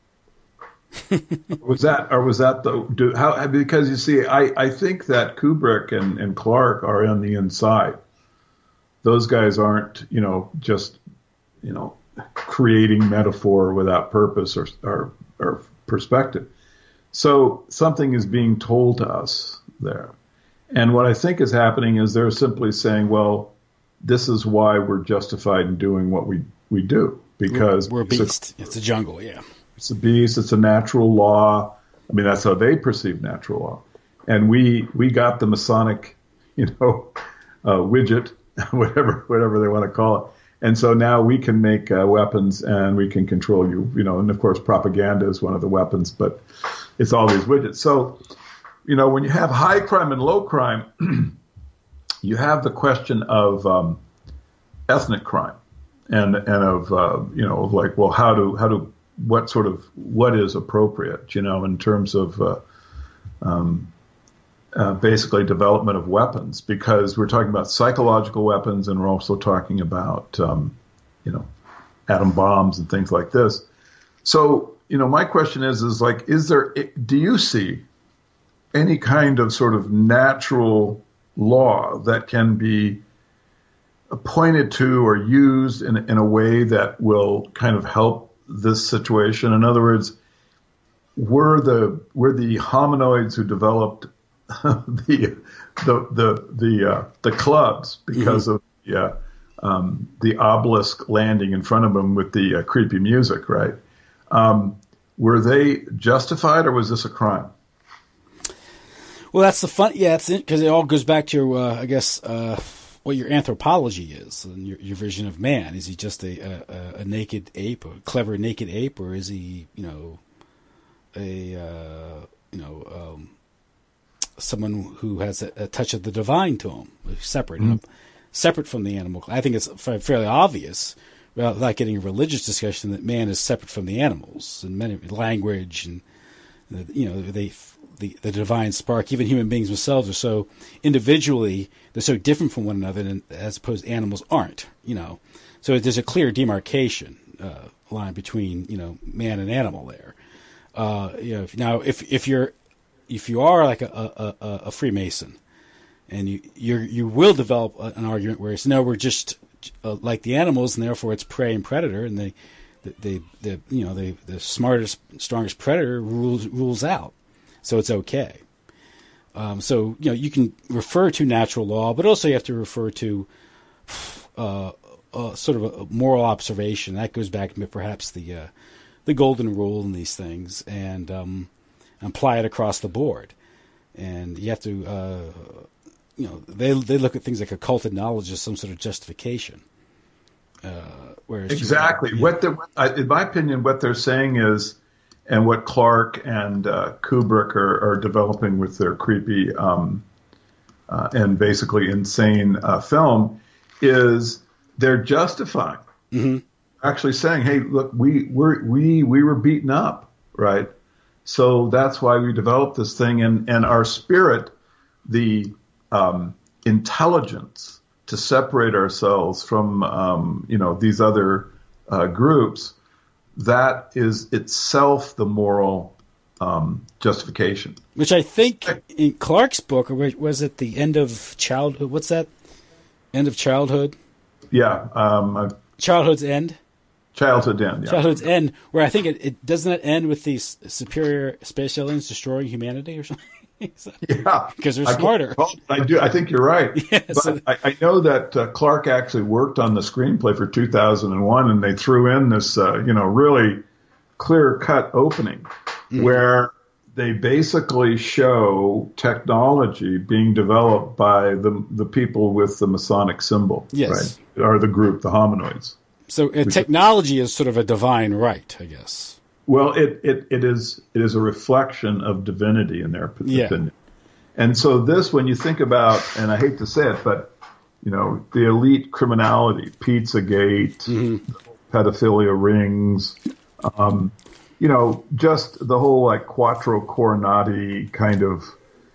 was that or was that the do, how because you see I, I think that Kubrick and, and Clark are on the inside. Those guys aren't you know just you know creating metaphor without purpose or or, or perspective. So something is being told to us there. And what I think is happening is they're simply saying, well, this is why we're justified in doing what we, we do. Because we're a beast. It's a, it's a jungle, yeah. It's a beast. It's a natural law. I mean, that's how they perceive natural law. And we we got the Masonic, you know, uh, widget, whatever whatever they want to call it. And so now we can make uh, weapons and we can control you, you know, and of course propaganda is one of the weapons, but it's all these widgets. So, you know, when you have high crime and low crime, you have the question of um, ethnic crime and and of, uh, you know, of like, well, how do, how do, what sort of, what is appropriate, you know, in terms of uh, um, uh, basically development of weapons, because we're talking about psychological weapons and we're also talking about, um, you know, atom bombs and things like this. So, you know, my question is, is like, is there, do you see any kind of sort of natural law that can be pointed to or used in, in a way that will kind of help this situation? In other words, were the were the hominoids who developed the the the the uh, the clubs because mm-hmm. of the uh, um, the obelisk landing in front of them with the uh, creepy music, right? Um, were they justified, or was this a crime? Well, that's the fun. Yeah, it's because it all goes back to your, uh, I guess, uh, what your anthropology is and your, your vision of man. Is he just a, a, a naked ape, a clever naked ape, or is he, you know, a uh, you know um, someone who has a, a touch of the divine to him, separate, mm-hmm. separate from the animal? I think it's fairly obvious, without getting a religious discussion, that man is separate from the animals and many language and you know they. The, the divine spark, even human beings themselves are so individually, they're so different from one another, and as opposed to animals aren't, you know. So there's a clear demarcation uh, line between, you know, man and animal there. Uh, you know, if, now if if you're if you are like a, a, a, a Freemason, and you you you will develop an argument where it's no, we're just uh, like the animals, and therefore it's prey and predator, and they the the, the you know the the smartest, strongest predator rules rules out. So it's okay. Um, so, you know, you can refer to natural law, but also you have to refer to uh, uh, sort of a moral observation. That goes back to perhaps the uh, the golden rule in these things, and um, apply it across the board. And you have to, uh, you know, they they look at things like occulted knowledge as some sort of justification. Uh, whereas exactly. You know, what the, in my opinion, what they're saying is, and what Clark and uh, Kubrick are, are developing with their creepy um, uh, and basically insane uh, film is they're justifying, mm-hmm. actually saying, "Hey, look, we we're, we we were beaten up, right? So that's why we developed this thing, and and our spirit, the um, intelligence to separate ourselves from um, you know these other uh, groups." That is itself the moral um, justification. Which I think in Clark's book, or was it the end of childhood? What's that? End of childhood? Yeah. Um, Childhood's end? Childhood end, yeah. Childhood's end, where I think it, it doesn't it end with these superior space aliens destroying humanity or something? So, yeah. Because they're smarter. I, I do. I think you're right. Yeah, but so, I, I know that uh, Clark actually worked on the screenplay for two thousand one, and they threw in this, uh, you know, really clear-cut opening mm-hmm. where they basically show technology being developed by the the people with the Masonic symbol, yes. right? Or the group, the hominoids. So uh, technology is sort of a divine right, I guess. Well, it, it, it is it is a reflection of divinity in their yeah. opinion. And so this, when you think about, and I hate to say it, but, you know, the elite criminality, Pizzagate, mm-hmm. pedophilia rings, um, you know, just the whole like Quattro Coronati kind of,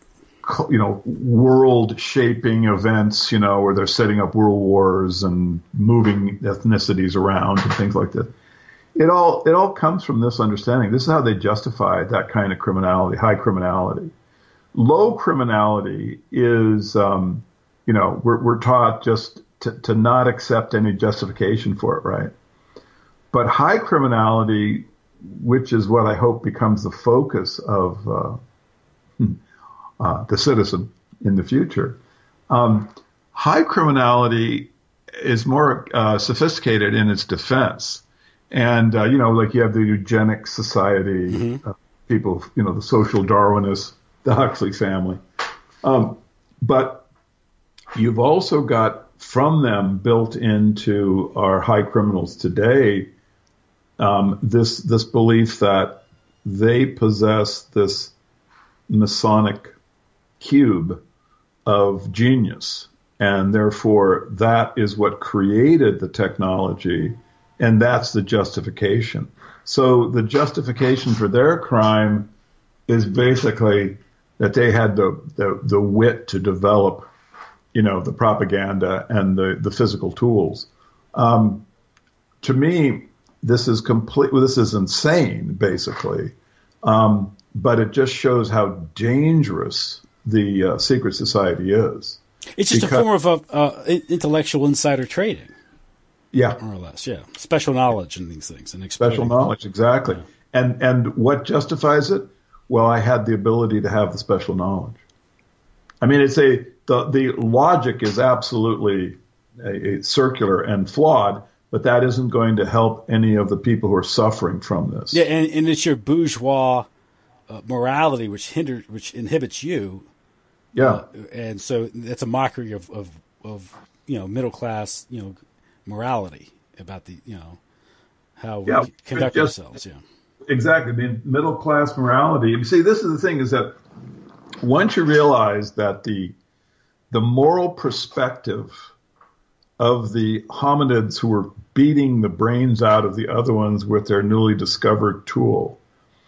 you know, world-shaping events, you know, where they're setting up world wars and moving ethnicities around and things like that. It all it all comes from this understanding. This is how they justify that kind of criminality, high criminality. Low criminality is, um, you know, we're we're taught just to, to not accept any justification for it, right? But high criminality, which is what I hope becomes the focus of uh, uh, the citizen in the future, um, high criminality is more uh, sophisticated in its defense. And, uh, you know, like you have the eugenics society, mm-hmm. uh, people, you know, the social Darwinists, the Huxley family. Um, but you've also got from them built into our high criminals today um, this this belief that they possess this Masonic cube of genius, and therefore that is what created the technology, and that's the justification. So the justification for their crime is basically that they had the, the, the wit to develop, you know, the propaganda and the, the physical tools. Um, to me, this is complete. This is insane, basically. Um, but it just shows how dangerous the uh, secret society is. It's just because, a form of uh, intellectual insider trading. Yeah, more or less. Yeah, special knowledge in these things and special knowledge, exactly. Yeah. And and what justifies it? Well, I had the ability to have the special knowledge. I mean, it's a the the logic is absolutely a, a circular and flawed, but that isn't going to help any of the people who are suffering from this. Yeah, and, and it's your bourgeois uh, morality which hinders, which inhibits you. Yeah, uh, and so that's a mockery of, of of you know middle class you know morality about the you know how we yeah, conduct just, ourselves. Yeah, exactly. I mean, middle class morality. You see, this is the thing: is that once you realize that the the moral perspective of the hominids who were beating the brains out of the other ones with their newly discovered tool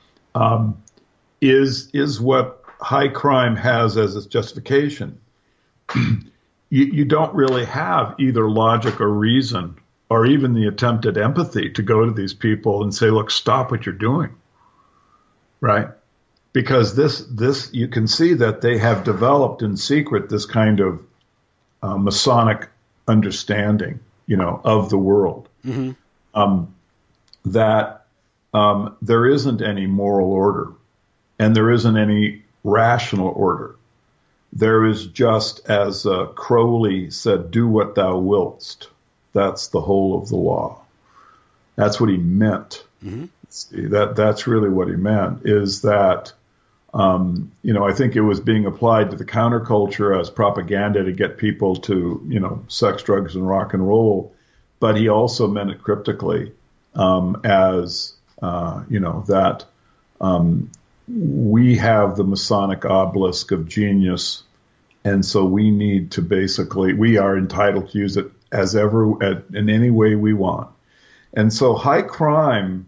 um, is is what high crime has as its justification. you, you don't really have either logic or reason or even the attempt at empathy to go to these people and say, look, stop what you're doing, right? Because this, this you can see that they have developed in secret this kind of uh, Masonic understanding, you know, of the world. Mm-hmm. Um, that um, there isn't any moral order and there isn't any rational order. There is just, as uh, Crowley said, do what thou willst. That's the whole of the law. That's what he meant. Mm-hmm. See, that that's really what he meant, is that, um, you know, I think it was being applied to the counterculture as propaganda to get people to, you know, sex, drugs, and rock and roll. But he also meant it cryptically um, as, uh, you know, that um, we have the Masonic obelisk of genius, and so we need to basically, we are entitled to use it as ever, at, in any way we want. And so high crime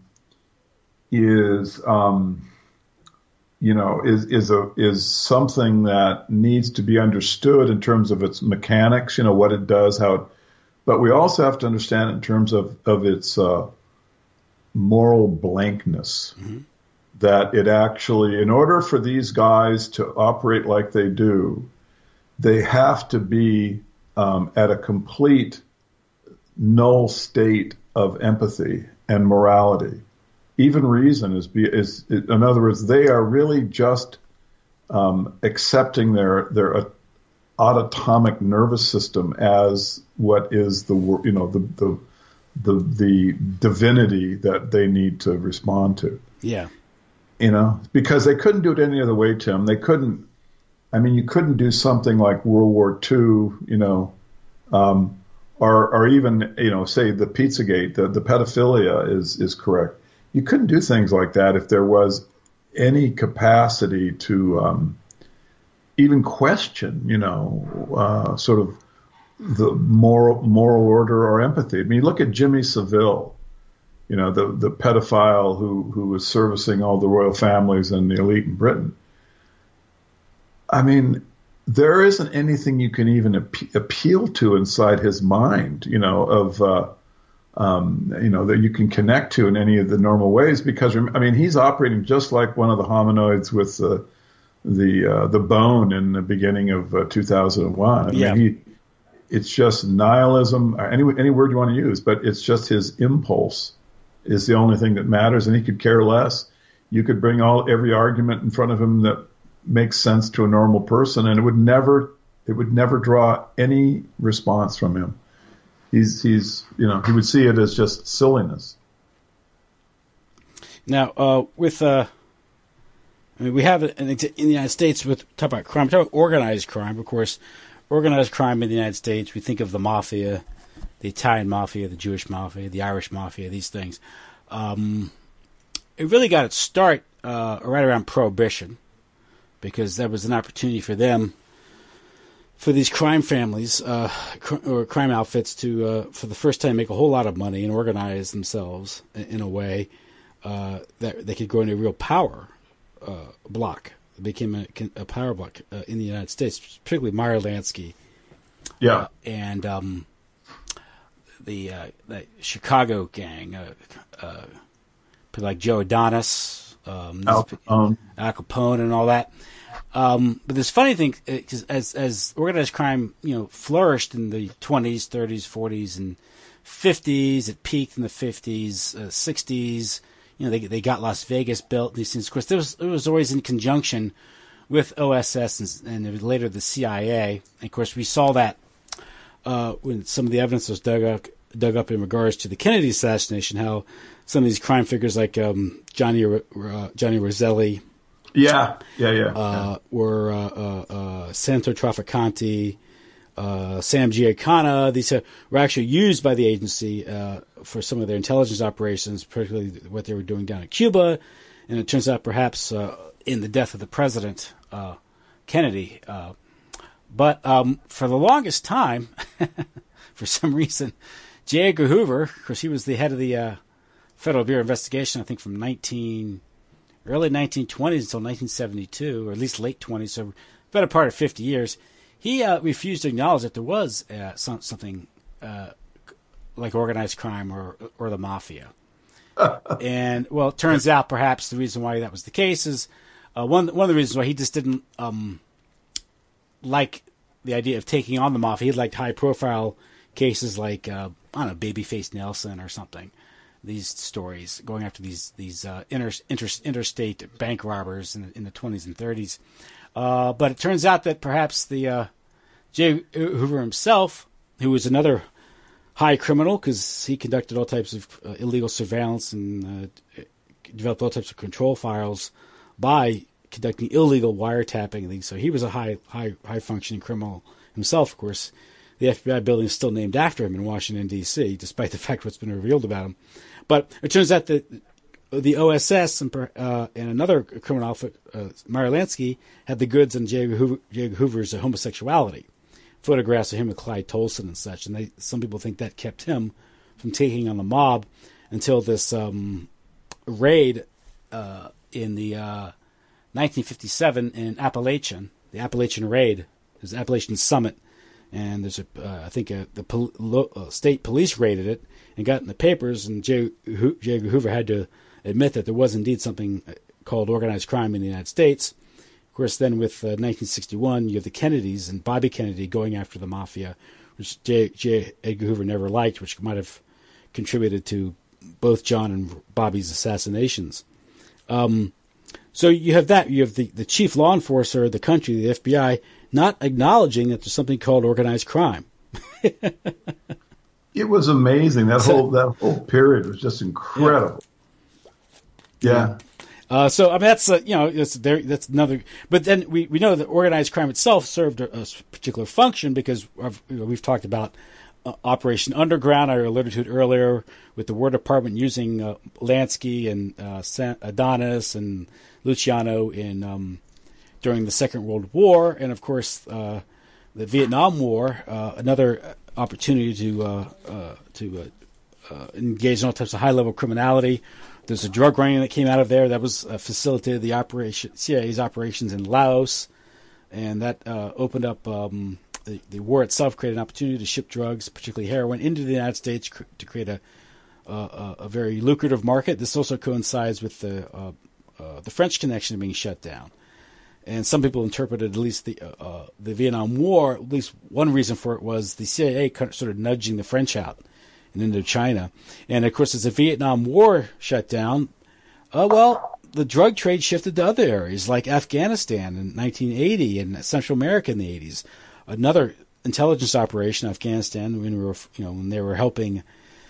is, um, you know, is is a is something that needs to be understood in terms of its mechanics, you know, what it does, how it, but we also have to understand it in terms of, of its uh, moral blankness. Mm-hmm. That it actually, in order for these guys to operate like they do, they have to be um, at a complete null state of empathy and morality. Even reason is, be, is in other words, they are really just um, accepting their their autonomic nervous system as what is the you know the the the, the divinity that they need to respond to. Yeah. You know, because they couldn't do it any other way, Tim. They couldn't, I mean, you couldn't do something like World War Two, you know, um, or, or even, you know, say the Pizzagate, the, the pedophilia is, is correct. You couldn't do things like that if there was any capacity to um, even question, you know, uh, sort of the moral, moral order or empathy. I mean, look at Jimmy Savile. You know, the, the pedophile who, who was servicing all the royal families and the elite in Britain. I mean, there isn't anything you can even ap- appeal to inside his mind, you know, of, uh, um, you know, that you can connect to in any of the normal ways, because, I mean, he's operating just like one of the hominoids with the, the, uh, the bone in the beginning of uh, two thousand one. I yeah. mean, he, it's just nihilism, any, any word you want to use, but it's just his impulse is the only thing that matters, and he could care less. You could bring all every argument in front of him that makes sense to a normal person, and it would never it would never draw any response from him. He's he's you know he would see it as just silliness. Now, uh, with uh, I mean, we have it in the United States with talk about crime, talk about organized crime. Of course, organized crime in the United States, we think of the mafia, the Italian mafia, the Jewish mafia, the Irish mafia, these things. Um, it really got its start uh, right around Prohibition, because that was an opportunity for them, for these crime families uh, cr- or crime outfits to, uh, for the first time, make a whole lot of money and organize themselves in, in a way uh, that they could grow into a real power uh, block. It became a, a power block uh, in the United States, particularly Meyer Lansky. Yeah. Uh, and um, the, uh, the Chicago gang, uh, uh, people like Joe Adonis, um, Al Capone. Al Capone and all that. Um, but this funny thing, because as as organized crime, you know, flourished in the twenties, thirties, forties, and fifties, it peaked in the fifties, uh, sixties. You know, they they got Las Vegas built. These things, of course, there was it was always in conjunction with O S S and, and later the C I A. And of course, we saw that uh, when some of the evidence was dug up dug up in regards to the Kennedy assassination. How some of these crime figures like um, Johnny uh, Johnny Roselli. Yeah, yeah, yeah. Uh, were uh, uh, uh, Santo Trafficante, uh, Sam Giancana. These uh, were actually used by the agency uh, for some of their intelligence operations, particularly what they were doing down in Cuba. And it turns out perhaps uh, in the death of the president, uh, Kennedy. Uh, but um, for the longest time, for some reason, J. Edgar Hoover, of course, he was the head of the uh, Federal Bureau of Investigation, I think from nineteen... early nineteen twenties until nineteen seventy-two, or at least late twenties, so better part of fifty years, he uh, refused to acknowledge that there was uh, some, something uh, like organized crime or or the mafia. And, well, it turns out perhaps the reason why that was the case is uh, one, one of the reasons why he just didn't um, like the idea of taking on the mafia. He liked high-profile cases like, uh, I don't know, Babyface Nelson or something. These stories going after these these uh, inter, inter, interstate bank robbers in the, in the twenties and thirties, uh, but it turns out that perhaps the uh, J. Hoover himself, who was another high criminal because he conducted all types of uh, illegal surveillance and uh, developed all types of control files by conducting illegal wiretapping and things. So he was a high high high functioning criminal himself. Of course, the F B I building is still named after him in Washington D C, despite the fact what's been revealed about him. But it turns out that the O S S and, uh, and another criminal outfit, uh, Meyer Lansky, had the goods on J. Hoover, J. Hoover's homosexuality, photographs of him with Clyde Tolson and such. And they, some people think that kept him from taking on the mob until this um, raid uh, in the uh, nineteen fifty-seven in Appalachian, the Appalachian Raid, there's the Appalachian Summit. And there's a, uh, I think a, the pol- lo- uh, state police raided it and got in the papers, and J. Ho- J. Hoover had to admit that there was indeed something called organized crime in the United States. Of course, then with uh, nineteen sixty-one, you have the Kennedys and Bobby Kennedy going after the mafia, which J. J. Edgar Hoover never liked, which might have contributed to both John and Bobby's assassinations. Um, so you have that. You have the, the chief law enforcer of the country, the F B I, not acknowledging that there's something called organized crime. It was amazing. That so, whole that whole period was just incredible. Yeah. yeah. Uh, so I mean that's uh, you know that's there that's another. But then we, we know that organized crime itself served a, a particular function because of, you know, we've talked about uh, Operation Underground. I alluded to it earlier with the War Department using uh, Lansky and uh, San, Adonis and Luciano in. Um, during the Second World War, and of course uh, the Vietnam War, uh, another opportunity to uh, uh, to uh, uh, engage in all types of high-level criminality. There's a drug ring that came out of there that was uh, facilitated the operation C I A's operations in Laos, and that uh, opened up um, the, the war itself, created an opportunity to ship drugs, particularly heroin, into the United States cr- to create a, a a very lucrative market. This also coincides with the uh, uh, the French connection being shut down. And some people interpreted at least the uh, uh, the Vietnam War, at least one reason for it was the C I A sort of nudging the French out and into China. And, of course, as the Vietnam War shut down, uh, well, the drug trade shifted to other areas like Afghanistan in nineteen eighty and Central America in the eighties. Another intelligence operation in Afghanistan when we were, you know, when they were helping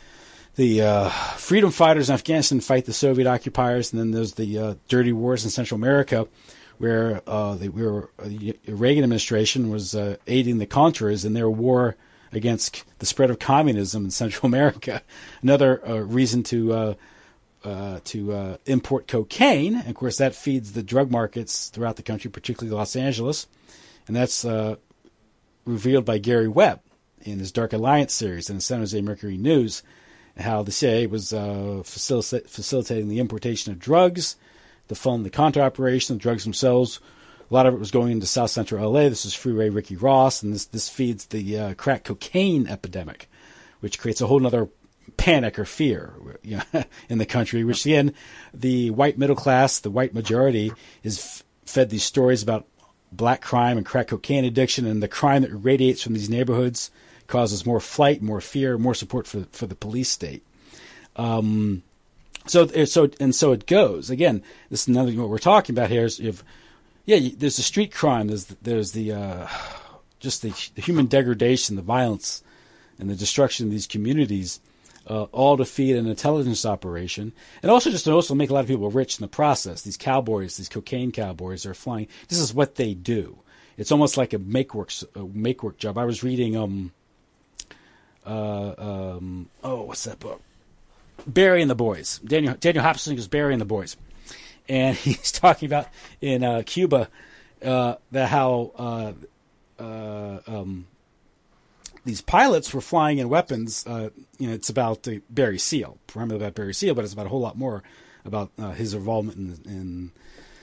the uh, freedom fighters in Afghanistan fight the Soviet occupiers, and then there's the uh, dirty wars in Central America, where uh, the where the Reagan administration was uh, aiding the Contras in their war against the spread of communism in Central America. Another uh, reason to uh, uh, to uh, import cocaine, and of course that feeds the drug markets throughout the country, particularly Los Angeles, and that's uh, revealed by Gary Webb in his Dark Alliance series in the San Jose Mercury News, how the C I A was uh, facil- facilitating the importation of drugs to fund the Contra operation, the drugs themselves. A lot of it was going into South Central L A. This is Freeway Ricky Ross, and this this feeds the uh, crack cocaine epidemic, which creates a whole other panic or fear, you know, in the country, which again, the white middle class, the white majority, is f- fed these stories about black crime and crack cocaine addiction, and the crime that radiates from these neighborhoods causes more flight, more fear, more support for for the police state. Um, so so and so it goes. Again, this is another what we're talking about here is if yeah, there's the street crime, there's the, there's the uh, just the, the human degradation, the violence, and the destruction of these communities, uh, all to feed an intelligence operation, and also just to also make a lot of people rich in the process. These cowboys, these cocaine cowboys, are flying. This is what they do. It's almost like a make work a make work job. I was reading um. Uh, um, oh, what's that book? Barry and the Boys. Daniel Daniel Hopkins is Barry and the Boys, and he's talking about in uh, Cuba uh, that how uh, uh, um, these pilots were flying in weapons. Uh, you know, it's about uh, Barry Seal, primarily about Barry Seal, but it's about a whole lot more about uh, his involvement in, in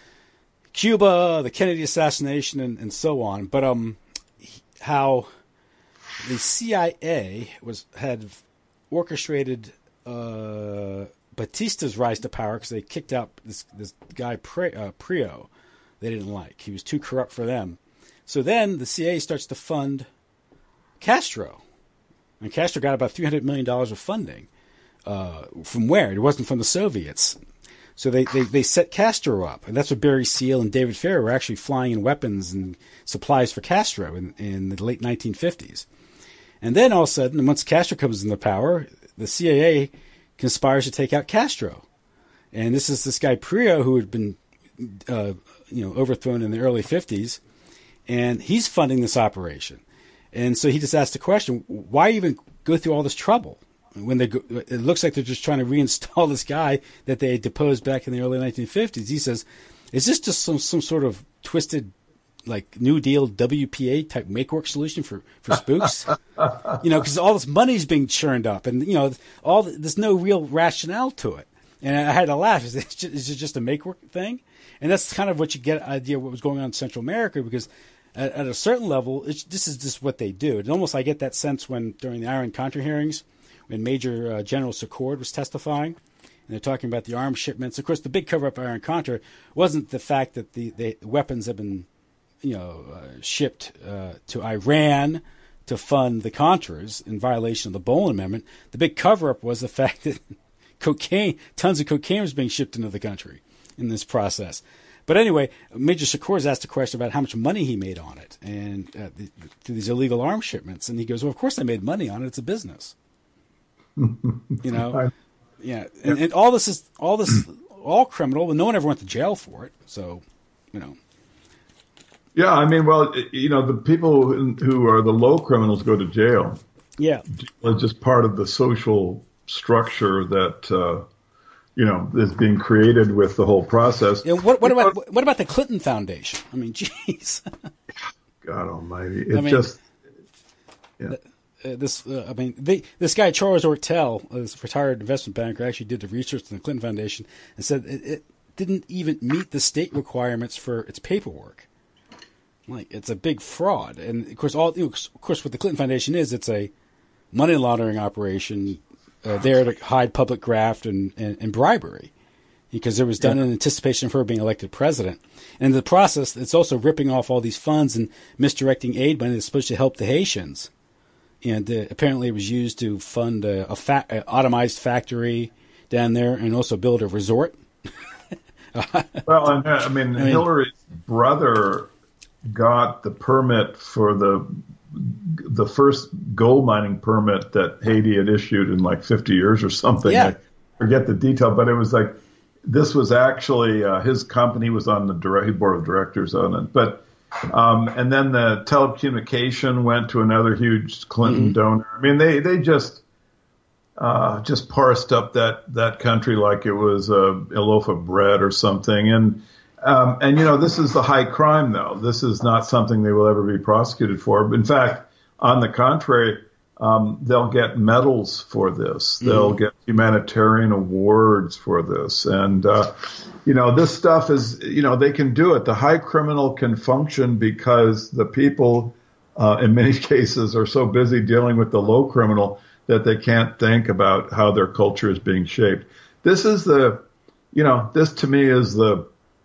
Cuba, the Kennedy assassination, and, and so on. But um, how the C I A was had orchestrated uh, Batista's rise to power because they kicked out this this guy Pre, uh, Prio. They didn't like. He was too corrupt for them. So then the C I A starts to fund Castro, and Castro got about three hundred million dollars of funding. Uh, from where? It wasn't from the Soviets. So they, they, they set Castro up, and that's what Barry Seal and David Ferrer were actually flying in weapons and supplies for Castro in, in the late nineteen fifties. And then all of a sudden, once Castro comes into power, the C I A conspires to take out Castro. And this is this guy Prio who had been, uh, you know, overthrown in the early fifties, and he's funding this operation. And so he just asked the question: why even go through all this trouble when they go, it looks like they're just trying to reinstall this guy that they deposed back in the early nineteen fifties? He says, "Is this just some some sort of twisted, like New Deal W P A type make work solution for, for spooks?" You know, because all this money's being churned up, and you know, all there's no real rationale to it. And I had to laugh. Is it just, is it just a make work thing? And that's kind of what you get an idea of what was going on in Central America, because at, at a certain level, it's, this is just what they do. And almost I get that sense when during the Iran Contra hearings, when Major uh, General Secord was testifying, and they're talking about the arms shipments. Of course, the big cover-up of Iran Contra wasn't the fact that the, the weapons have been, you know, uh, shipped uh, to Iran to fund the Contras in violation of the Boland Amendment. The big cover-up was the fact that cocaine, tons of cocaine was being shipped into the country in this process. But anyway, Major Secord asked a question about how much money he made on it and uh, the, through these illegal arms shipments, and he goes, "Well, of course I made money on it. It's a business." You know, yeah, and, and all this is all this all criminal, but no one ever went to jail for it. So, you know. Yeah, I mean, well, you know, the people who are the low criminals go to jail. Yeah, it's just part of the social structure that uh, you know is being created with the whole process. Yeah, what, what about what about the Clinton Foundation? I mean, geez. God Almighty! It I mean, just yeah. Uh, this, uh, I mean, they, this guy Charles Ortel, uh, this retired investment banker, actually did the research in the Clinton Foundation and said it, it didn't even meet the state requirements for its paperwork. Like, it's a big fraud, and of course, all you know, of course, what the Clinton Foundation is, it's a money laundering operation uh, there to hide public graft and, and, and bribery, because it was done yeah. in anticipation of her being elected president. And in the process, it's also ripping off all these funds and misdirecting aid money that's supposed to help the Haitians. And uh, apparently it was used to fund a, a, fa- a automized factory down there and also build a resort. Well, and, I mean, I mean, Hillary's brother got the permit for the the first gold mining permit that Haiti had issued in like fifty years or something. Yeah. I forget the detail, but it was like, this was actually, uh, his company was on the direct, board of directors on it. But, um, and then the telecommunication went to another huge Clinton mm-hmm. donor. I mean, they, they just, uh, just parsed up that, that country like it was a, a loaf of bread or something. And, um, and, you know, this is the high crime, though. This is not something they will ever be prosecuted for. In fact, on the contrary, um, they'll get medals for this. They'll mm. get humanitarian awards for this. And, uh, you know, this stuff is, you know, they can do it. The high criminal can function because the people, uh, in many cases are so busy dealing with the low criminal that they can't think about how their culture is being shaped. This is the, you know, this to me is the,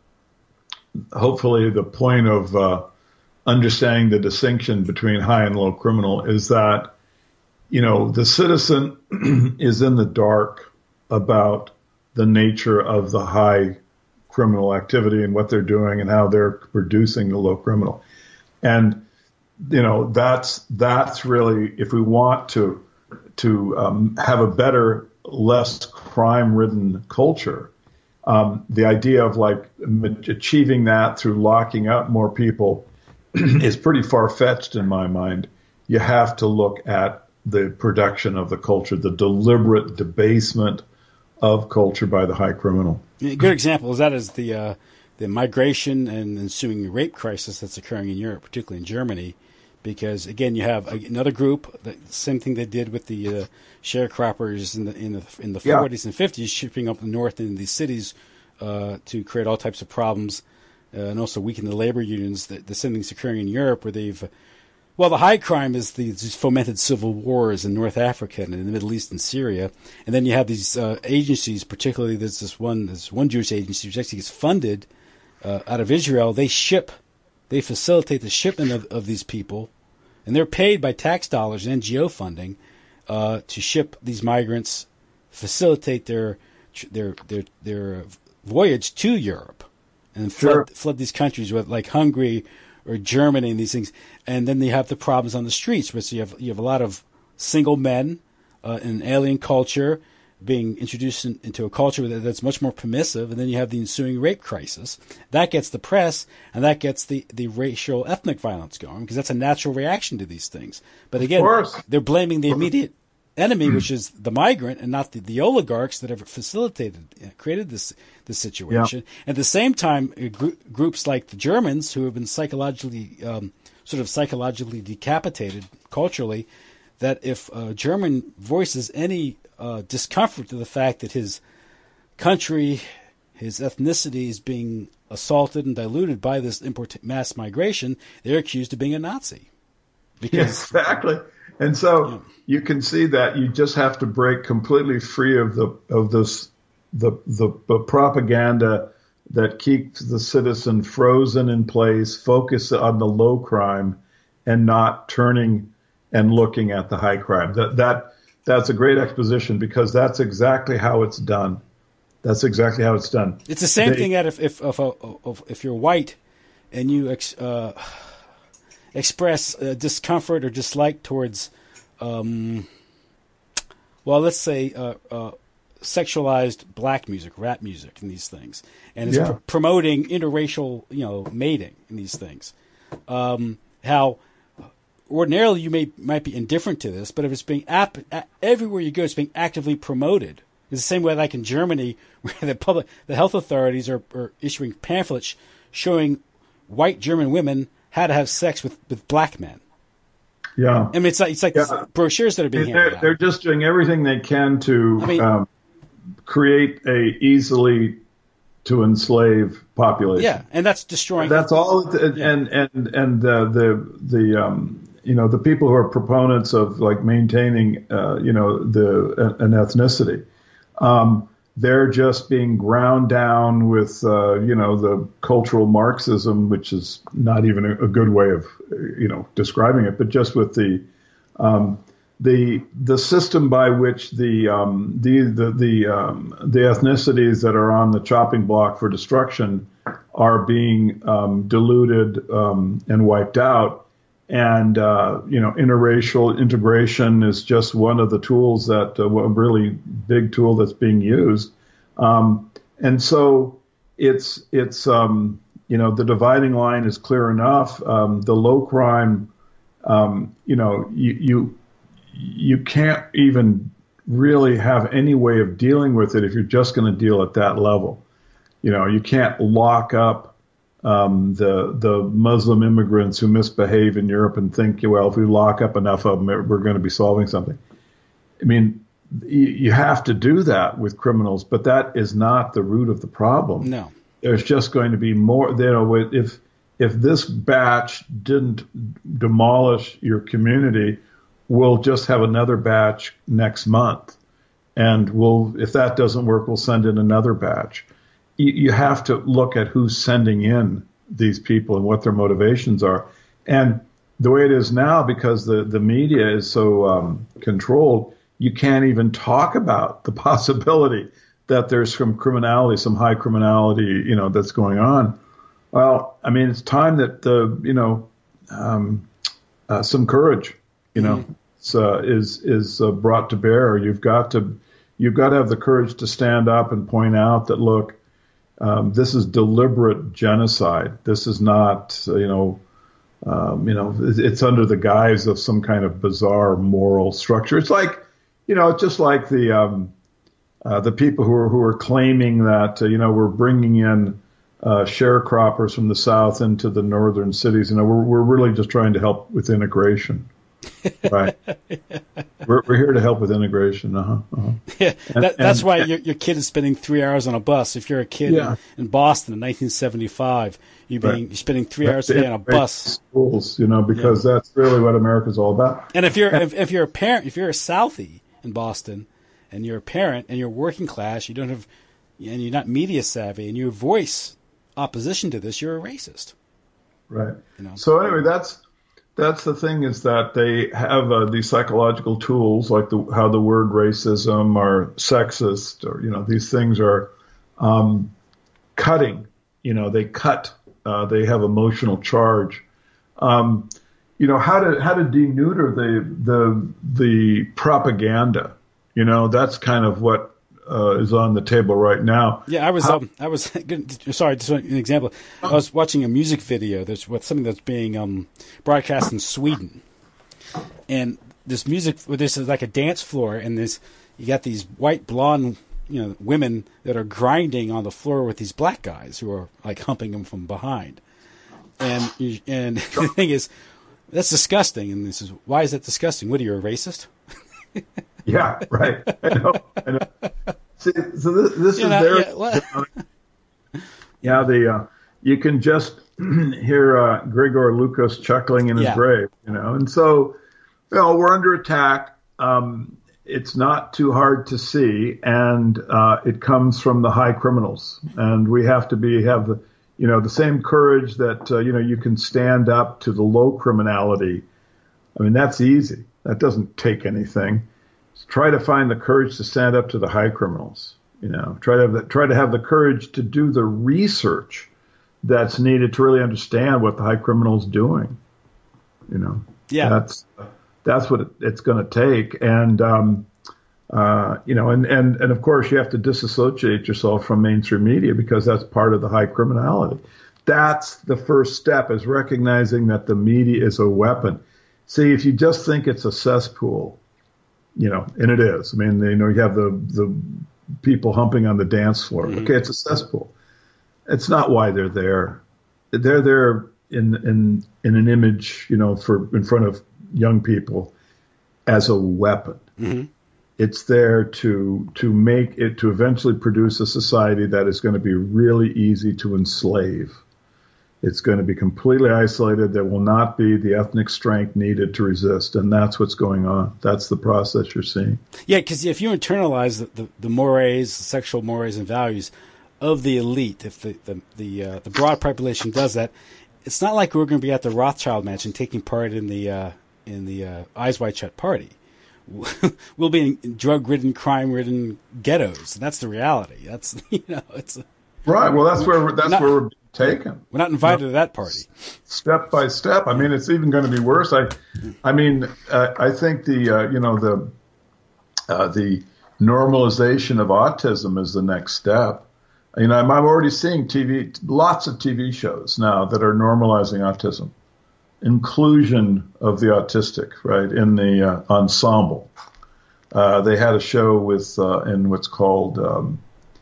hopefully the point of, uh, understanding the distinction between high and low criminal is that, you know, the citizen is in the dark about the nature of the high criminal activity and what they're doing and how they're producing the low criminal. And, you know, that's, that's really, if we want to, to um, have a better, less crime-ridden culture, um, the idea of like achieving that through locking up more people is pretty far-fetched in my mind. You have to look at the production of the culture, the deliberate debasement of culture by the high criminal. A good example of that is the uh, the migration and ensuing rape crisis that's occurring in Europe, particularly in Germany, because again you have another group, the same thing they did with the uh, sharecroppers in the in the in the yeah. forties and fifties, shipping up north in these cities uh, to create all types of problems uh, and also weaken the labor unions. The, the same thing's occurring in Europe, where they've Well, the high crime is the, these fomented civil wars in North Africa and in the Middle East and Syria. And then you have these uh, agencies, particularly there's this one, this one Jewish agency which actually gets funded uh, out of Israel. They ship, they facilitate the shipment of, of these people, and they're paid by tax dollars and N G O funding uh, to ship these migrants, facilitate their their their their voyage to Europe, and flood, sure. flood these countries with like Hungary or Germany and these things. And then they have the problems on the streets, where so you have you have a lot of single men uh, in an alien culture being introduced in, into a culture that's much more permissive, and then you have the ensuing rape crisis. That gets the press, and that gets the, the racial ethnic violence going, because that's a natural reaction to these things. But again, they're blaming the immediate enemy, which is the migrant, and not the, the oligarchs that have facilitated, created this this situation. Yeah. At the same time, gr- groups like the Germans, who have been psychologically, um, sort of psychologically decapitated culturally, that if a German voices any uh, discomfort to the fact that his country, his ethnicity is being assaulted and diluted by this import mass migration, they're accused of being a Nazi. Because, yeah, exactly. And so yeah. you can see that you just have to break completely free of the of this the, the the propaganda that keeps the citizen frozen in place, focus on the low crime, and not turning and looking at the high crime. That that that's a great exposition, because that's exactly how it's done. That's exactly how it's done. It's the same they, thing that if if if, if if you're white and you ex, uh, express uh, discomfort or dislike towards, um, well, let's say uh, uh, sexualized black music, rap music, and these things, and it's yeah. pr- promoting interracial, you know, mating and these things. Um, how ordinarily you may might be indifferent to this, but if it's being ap- everywhere you go, it's being actively promoted. It's the same way, like in Germany, where the public, the health authorities are, are issuing pamphlets showing white German women how to have sex with, with black men. Yeah, I mean, it's like it's like yeah. brochures that are being they're, handed out. They're just doing everything they can to I mean, um, create a easily to enslave population. Yeah, and that's destroying. That's all. And yeah. and and, and uh, the the um, you know the people who are proponents of like maintaining uh, you know the an ethnicity. Um, they're just being ground down with, uh, you know, the cultural Marxism, which is not even a, a good way of, you know, describing it, but just with the um, the the system by which the um, the the the, um, the ethnicities that are on the chopping block for destruction are being um, diluted um, and wiped out. And, uh, you know, interracial integration is just one of the tools that, uh, a really big tool that's being used. Um, and so it's, it's, um, you know, the dividing line is clear enough. Um, the low crime, um, you know, you, you, you can't even really have any way of dealing with it if you're just going to deal at that level. You know, you can't lock up Um, the the Muslim immigrants who misbehave in Europe and think, well, if we lock up enough of them, we're going to be solving something. I mean, you, you have to do that with criminals, but that is not the root of the problem. No, there's just going to be more. You know, if if this batch didn't demolish your community, we'll just have another batch next month, and we'll if that doesn't work, we'll send in another batch. You have to look at who's sending in these people and what their motivations are. And the way it is now, because the, the media is so um, controlled, you can't even talk about the possibility that there's some criminality, some high criminality, you know, that's going on. Well, I mean, it's time that the, you know, um, uh, some courage, you know, mm-hmm. uh, is is uh, brought to bear. You've got to you've got to have the courage to stand up and point out that, look, Um, this is deliberate genocide. This is not, you know, um, you know, it's under the guise of some kind of bizarre moral structure. It's like, you know, it's just like the um, uh, the people who are who are claiming that, uh, you know, we're bringing in uh, sharecroppers from the South into the northern cities. You know, we're we're really just trying to help with integration. Right. we're, we're here to help with integration. Uh-huh, uh-huh. Yeah, and, that, that's and, why your, your kid is spending three hours on a bus. If you're a kid yeah. in, in Boston in nineteen seventy-five, you're, being, right. you're spending three hours a day on a bus. Schools, you know, because yeah. that's really what America's all about. And if you're and, if, if you're a parent, if you're a Southie in Boston, and you're a parent and you're working class, you don't have, and you're not media savvy, and you voice opposition to this, you're a racist. Right. You know? So anyway, that's. That's the thing, is that they have uh, these psychological tools, like the, how the word racism or sexist, or, you know, these things are um, cutting. You know, they cut. Uh, they have emotional charge. Um, you know, how to how to deneuter the the the propaganda. You know, that's kind of what uh, is on the table right now. Yeah, I was. How, um, I was. Sorry, just an example. I was watching a music video. There's what something that's being um, broadcast in Sweden, and this music. This is like a dance floor, and this you got these white blonde, you know, women that are grinding on the floor with these black guys who are like humping them from behind, and and the thing is, that's disgusting. And this is why is that disgusting? What are you, a racist? Yeah, right. I know. I know. See, so this, this is know, their. Yeah, yeah, the uh, you can just hear uh, Gregor Lucas chuckling in his yeah. grave, you know. And so, you know, we're under attack. Um, it's not too hard to see, and uh, it comes from the high criminals, and we have to be have the, you know, the same courage that uh, you know you can stand up to the low criminality. I mean, that's easy. That doesn't take anything. Try to find the courage to stand up to the high criminals. You know, try to have the, try to have the courage to do the research that's needed to really understand what the high criminal is doing. You know, yeah, that's that's what it, it's going to take. And um, uh, you know, and, and and of course, you have to disassociate yourself from mainstream media, because that's part of the high criminality. That's the first step, is recognizing that the media is a weapon. See, if you just think it's a cesspool, you know, and it is. I mean, you know, you have the the people humping on the dance floor. Mm-hmm. Okay, it's a cesspool. It's not why they're there. They're there in in in an image, you know, for in front of young people as a weapon. Mm-hmm. It's there to to make it to eventually produce a society that is going to be really easy to enslave. It's going to be completely isolated. There will not be the ethnic strength needed to resist, and that's what's going on. That's the process you're seeing. Yeah, because if you internalize the, the, the mores, the sexual mores and values of the elite, if the the the, uh, the broad population does that, it's not like we're going to be at the Rothschild mansion taking part in the uh, in the uh, Eyes Wide Shut party. We'll be in drug-ridden, crime-ridden ghettos. That's the reality. That's you know, it's right. Well, that's where we're, that's not, where we're taken. We're not invited you know, to that party. Step by step. I mean, it's even going to be worse. I, I mean, uh, I think the uh, you know the uh, the normalization of autism is the next step. You know, I'm, I'm already seeing T V, lots of T V shows now that are normalizing autism, inclusion of the autistic, right, in the uh, ensemble. Uh, they had a show with uh, in what's called um,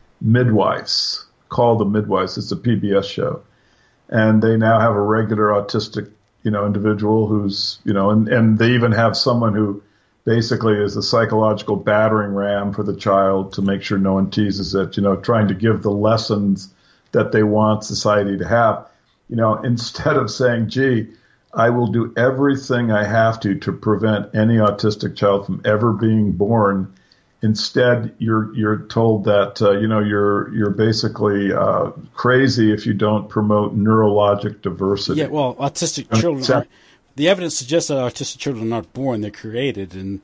Midwives, called The Midwives. It's a P B S show, and they now have a regular autistic, you know, individual who's, you know, and, and they even have someone who basically is a psychological battering ram for the child to make sure no one teases it, you know, trying to give the lessons that they want society to have, you know, instead of saying, gee, I will do everything I have to to prevent any autistic child from ever being born. Instead, you're you're told that uh, you know you're you're basically uh, crazy if you don't promote neurologic diversity. Yeah, well, autistic children are, the evidence suggests that autistic children are not born; they're created, and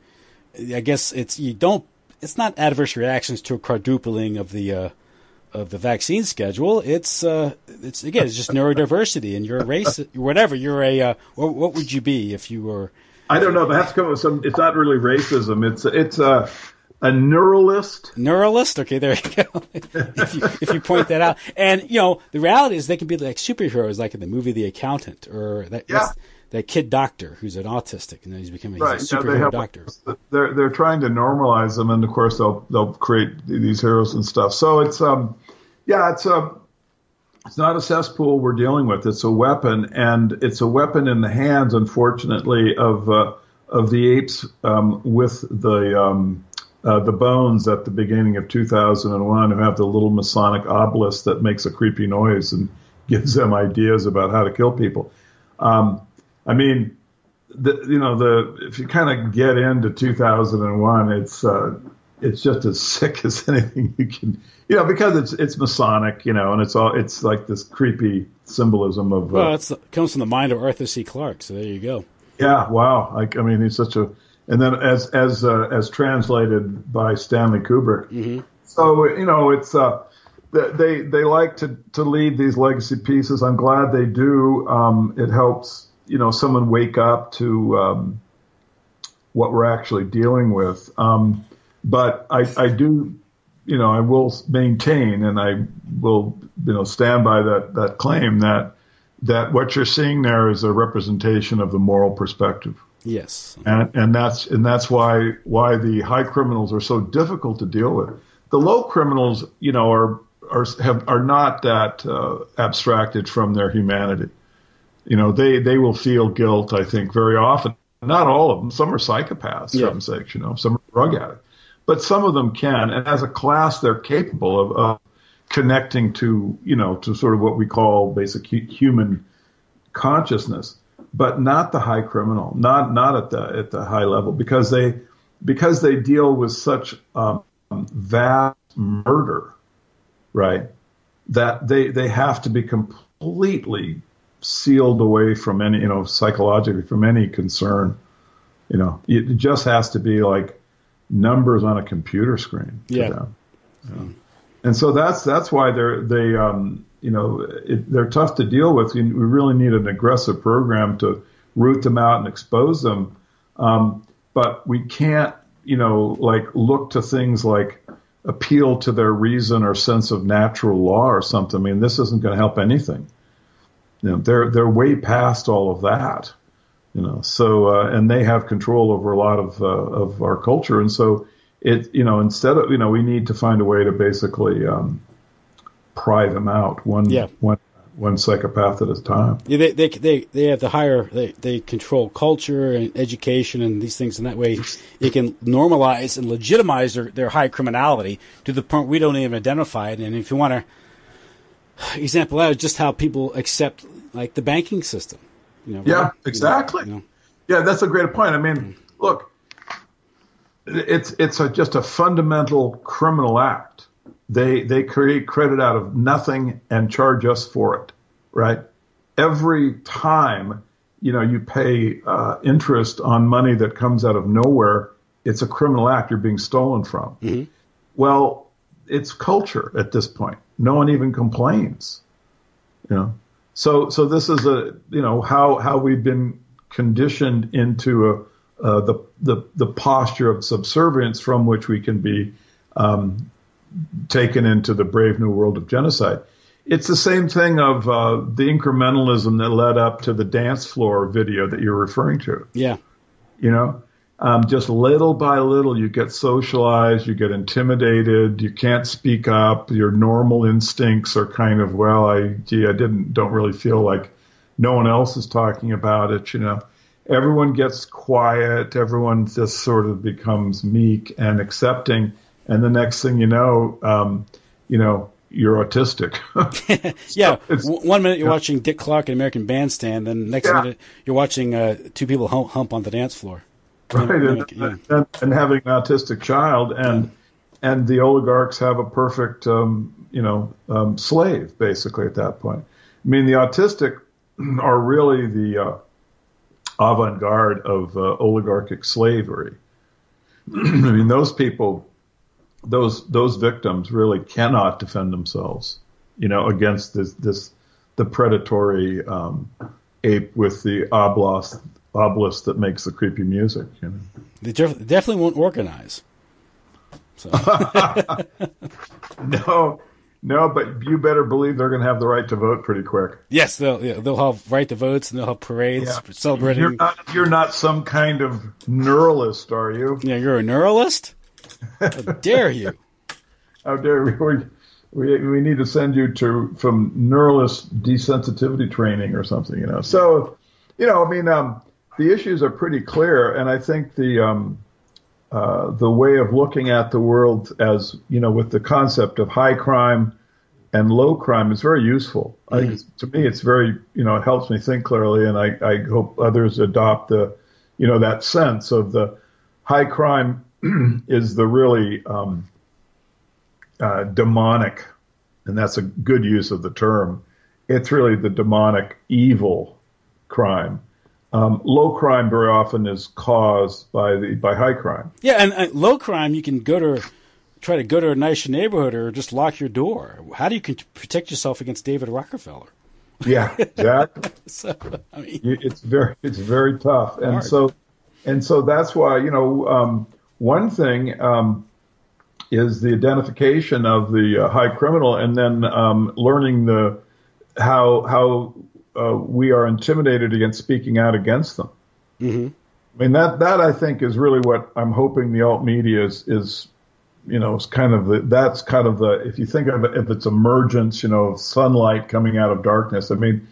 I guess it's you don't. It's not adverse reactions to a quadrupling of the uh, of the vaccine schedule. It's uh, it's again, it's just neurodiversity, and you're a race, whatever. You're a uh, what, what would you be if you were? I don't know. But I have to come up with some. It's not really racism. It's it's a. Uh, A neuralist? Neuralist? Okay, there you go. if, you, if you point that out. And, you know, the reality is they can be like superheroes, like in the movie The Accountant, or that yeah. that kid doctor who's an autistic, and then he's becoming right. he's a superhero have, doctor. They're they're trying to normalize them, and of course they'll they'll create these heroes and stuff. So it's um yeah it's a it's not a cesspool we're dealing with. It's a weapon, and it's a weapon in the hands, unfortunately, of uh, of the apes um, with the um, Uh, the bones at the beginning of two thousand one who have the little Masonic obelisk that makes a creepy noise and gives them ideas about how to kill people. Um, I mean, the, you know, the if you kind of get into two thousand one, it's uh, it's just as sick as anything you can, you know, because it's it's Masonic, you know, and it's all it's like this creepy symbolism of. Well, uh, it's, it comes from the mind of Arthur C. Clarke, so there you go. Yeah, wow. Like, I mean, he's such a. And then as as uh, as translated by Stanley Kubrick. Mm-hmm. So, you know, it's uh, they they like to, to leave these legacy pieces. I'm glad they do. Um, it helps, you know, someone wake up to um, what we're actually dealing with. Um, but I, I do, you know, I will maintain and I will, you know, stand by that, that claim that that what you're seeing there is a representation of the moral perspective. Yes, and and that's and that's why why the high criminals are so difficult to deal with. The low criminals, you know, are are have are not that uh, abstracted from their humanity. You know, they they will feel guilt, I think, very often. Not all of them. Some are psychopaths, for heaven's sakes, you know. Some are drug addicts, but some of them can, and as a class, they're capable of, of connecting to, you know, to sort of what we call basic hu- human consciousness. But not the high criminal, not not at the at the high level, because they because they deal with such um, vast murder, right? That they they have to be completely sealed away from any, you know, psychologically from any concern. You know, it just has to be like numbers on a computer screen. Yeah. For them. Yeah. And so that's that's why they're they um. You know, it, they're tough to deal with. We really need an aggressive program to root them out and expose them. Um, but we can't, you know, like look to things like appeal to their reason or sense of natural law or something. I mean, this isn't going to help anything. You know, they're they're way past all of that. You know, so uh, and they have control over a lot of uh, of our culture, and so it, you know, instead of, you know, we need to find a way to basically. Um, pry them out one yeah. one one psychopath at a time. Yeah, they they they, they have the higher they, they control culture and education and these things, and that way it can normalize and legitimize their, their high criminality to the point we don't even identify it. And if you want to example that is just how people accept like the banking system. You know, yeah, right? exactly. You know? Yeah, that's a great point. I mean, mm. look, it's it's a, just a fundamental criminal act. They they create credit out of nothing and charge us for it, right? Every time, you know, you pay uh, interest on money that comes out of nowhere, it's a criminal act you're being stolen from. Mm-hmm. Well, it's culture at this point. No one even complains. You know, so so this is a you know how how we've been conditioned into a uh, the the the posture of subservience from which we can be um, taken into the brave new world of genocide. It's the same thing of uh, the incrementalism that led up to the dance floor video that you're referring to. Yeah. You know, um, just little by little, you get socialized, you get intimidated, you can't speak up. Your normal instincts are kind of, well, I, gee, I didn't, don't really feel like no one else is talking about it. You know, everyone gets quiet. Everyone just sort of becomes meek and accepting. And the next thing you know, um, you know, you're autistic. Yeah. So it's, One minute you're yeah. watching Dick Clark in American Bandstand, then next yeah. minute you're watching uh, two people hump, hump on the dance floor. Right. And, yeah. and, and having an autistic child, and yeah. and the oligarchs have a perfect, um, you know, um, slave, basically, at that point. I mean, the autistic are really the uh, avant-garde of uh, oligarchic slavery. I mean, those people... Those those victims really cannot defend themselves, you know, against this this the predatory um, ape with the obelisk obelisk that makes the creepy music. You know, they def- definitely won't organize. So. no, no, but you better believe they're going to have the right to vote pretty quick. Yes, they'll yeah, they'll have right to votes and they'll have parades yeah. for celebrating. You're not, you're not some kind of neuralist, are you? Yeah, you're a neuralist. How dare you? How dare we? We we need to send you to from neuralist desensitivity training or something, you know. So, you know, I mean, um, the issues are pretty clear, and I think the um, uh, the way of looking at the world as, you know, with the concept of high crime and low crime is very useful. Mm-hmm. I think it's, to me, it's very, you know, it helps me think clearly, and I, I hope others adopt the, you know, that sense of the high crime is the really um, uh, demonic, and that's a good use of the term. It's really the demonic evil crime. Um, low crime very often is caused by the by high crime. Yeah, and, and low crime you can go to try to go to a nicer neighborhood or just lock your door. How do you protect yourself against David Rockefeller? Yeah, exactly. so, I mean, it's very it's very tough, and hard. so and so that's why, you know. Um, One thing um, is the identification of the uh, high criminal, and then um, learning the how how uh, we are intimidated against speaking out against them. Mm-hmm. I mean, that that I think is really what I'm hoping the alt media is is you know is kind of the that's kind of the, if you think of it, if it's emergence, you know, of sunlight coming out of darkness. I mean,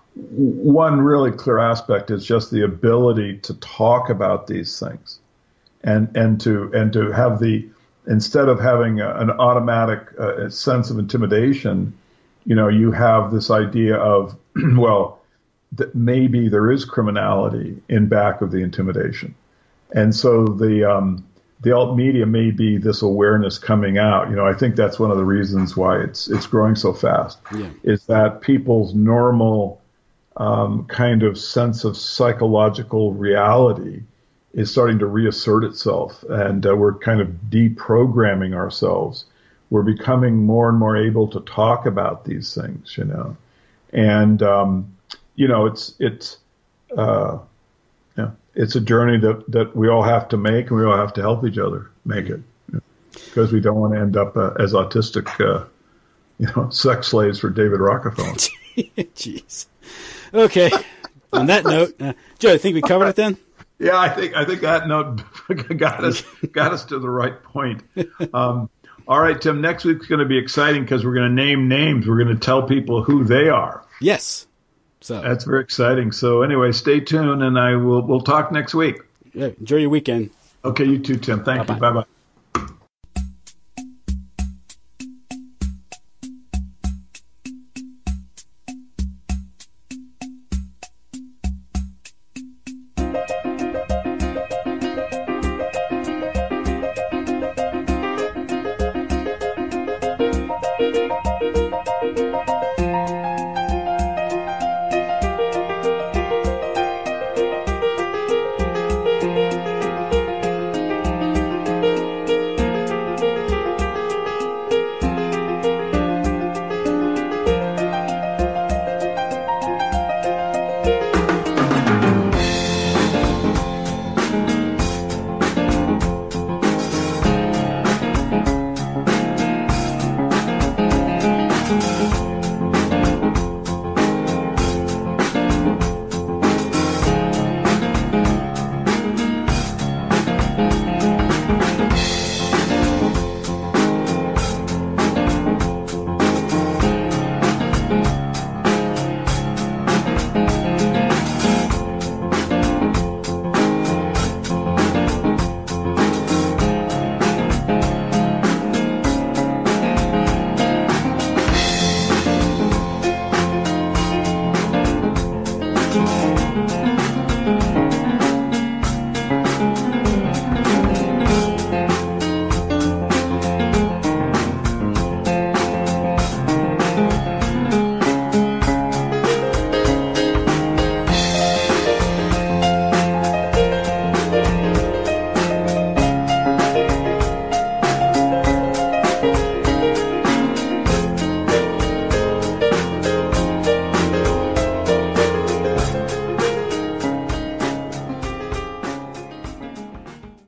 one really clear aspect is just the ability to talk about these things. And and to and to have the, instead of having a, an automatic uh, sense of intimidation, you know, you have this idea of, well, that maybe there is criminality in back of the intimidation, and so the um, the alt media may be this awareness coming out. You know, I think that's one of the reasons why it's it's growing so fast. Yeah. Is that people's normal um, kind of sense of psychological reality is starting to reassert itself, and uh, we're kind of deprogramming ourselves. We're becoming more and more able to talk about these things, you know, and um, you know, it's it's uh, yeah, it's a journey that that we all have to make, and we all have to help each other make it, you know, because we don't want to end up uh, as autistic, uh, you know, sex slaves for David Rockefeller. Jeez. Okay. On that note, uh, Joe, I think we covered it then. Yeah, I think I think that note got us got us to the right point. Um, all right, Tim. Next week's going to be exciting because we're going to name names. We're going to tell people who they are. Yes. So that's very exciting. So anyway, stay tuned, and I will we'll talk next week. Yeah, enjoy your weekend. Okay, you too, Tim. Thank Bye-bye. you. Bye bye. Bye.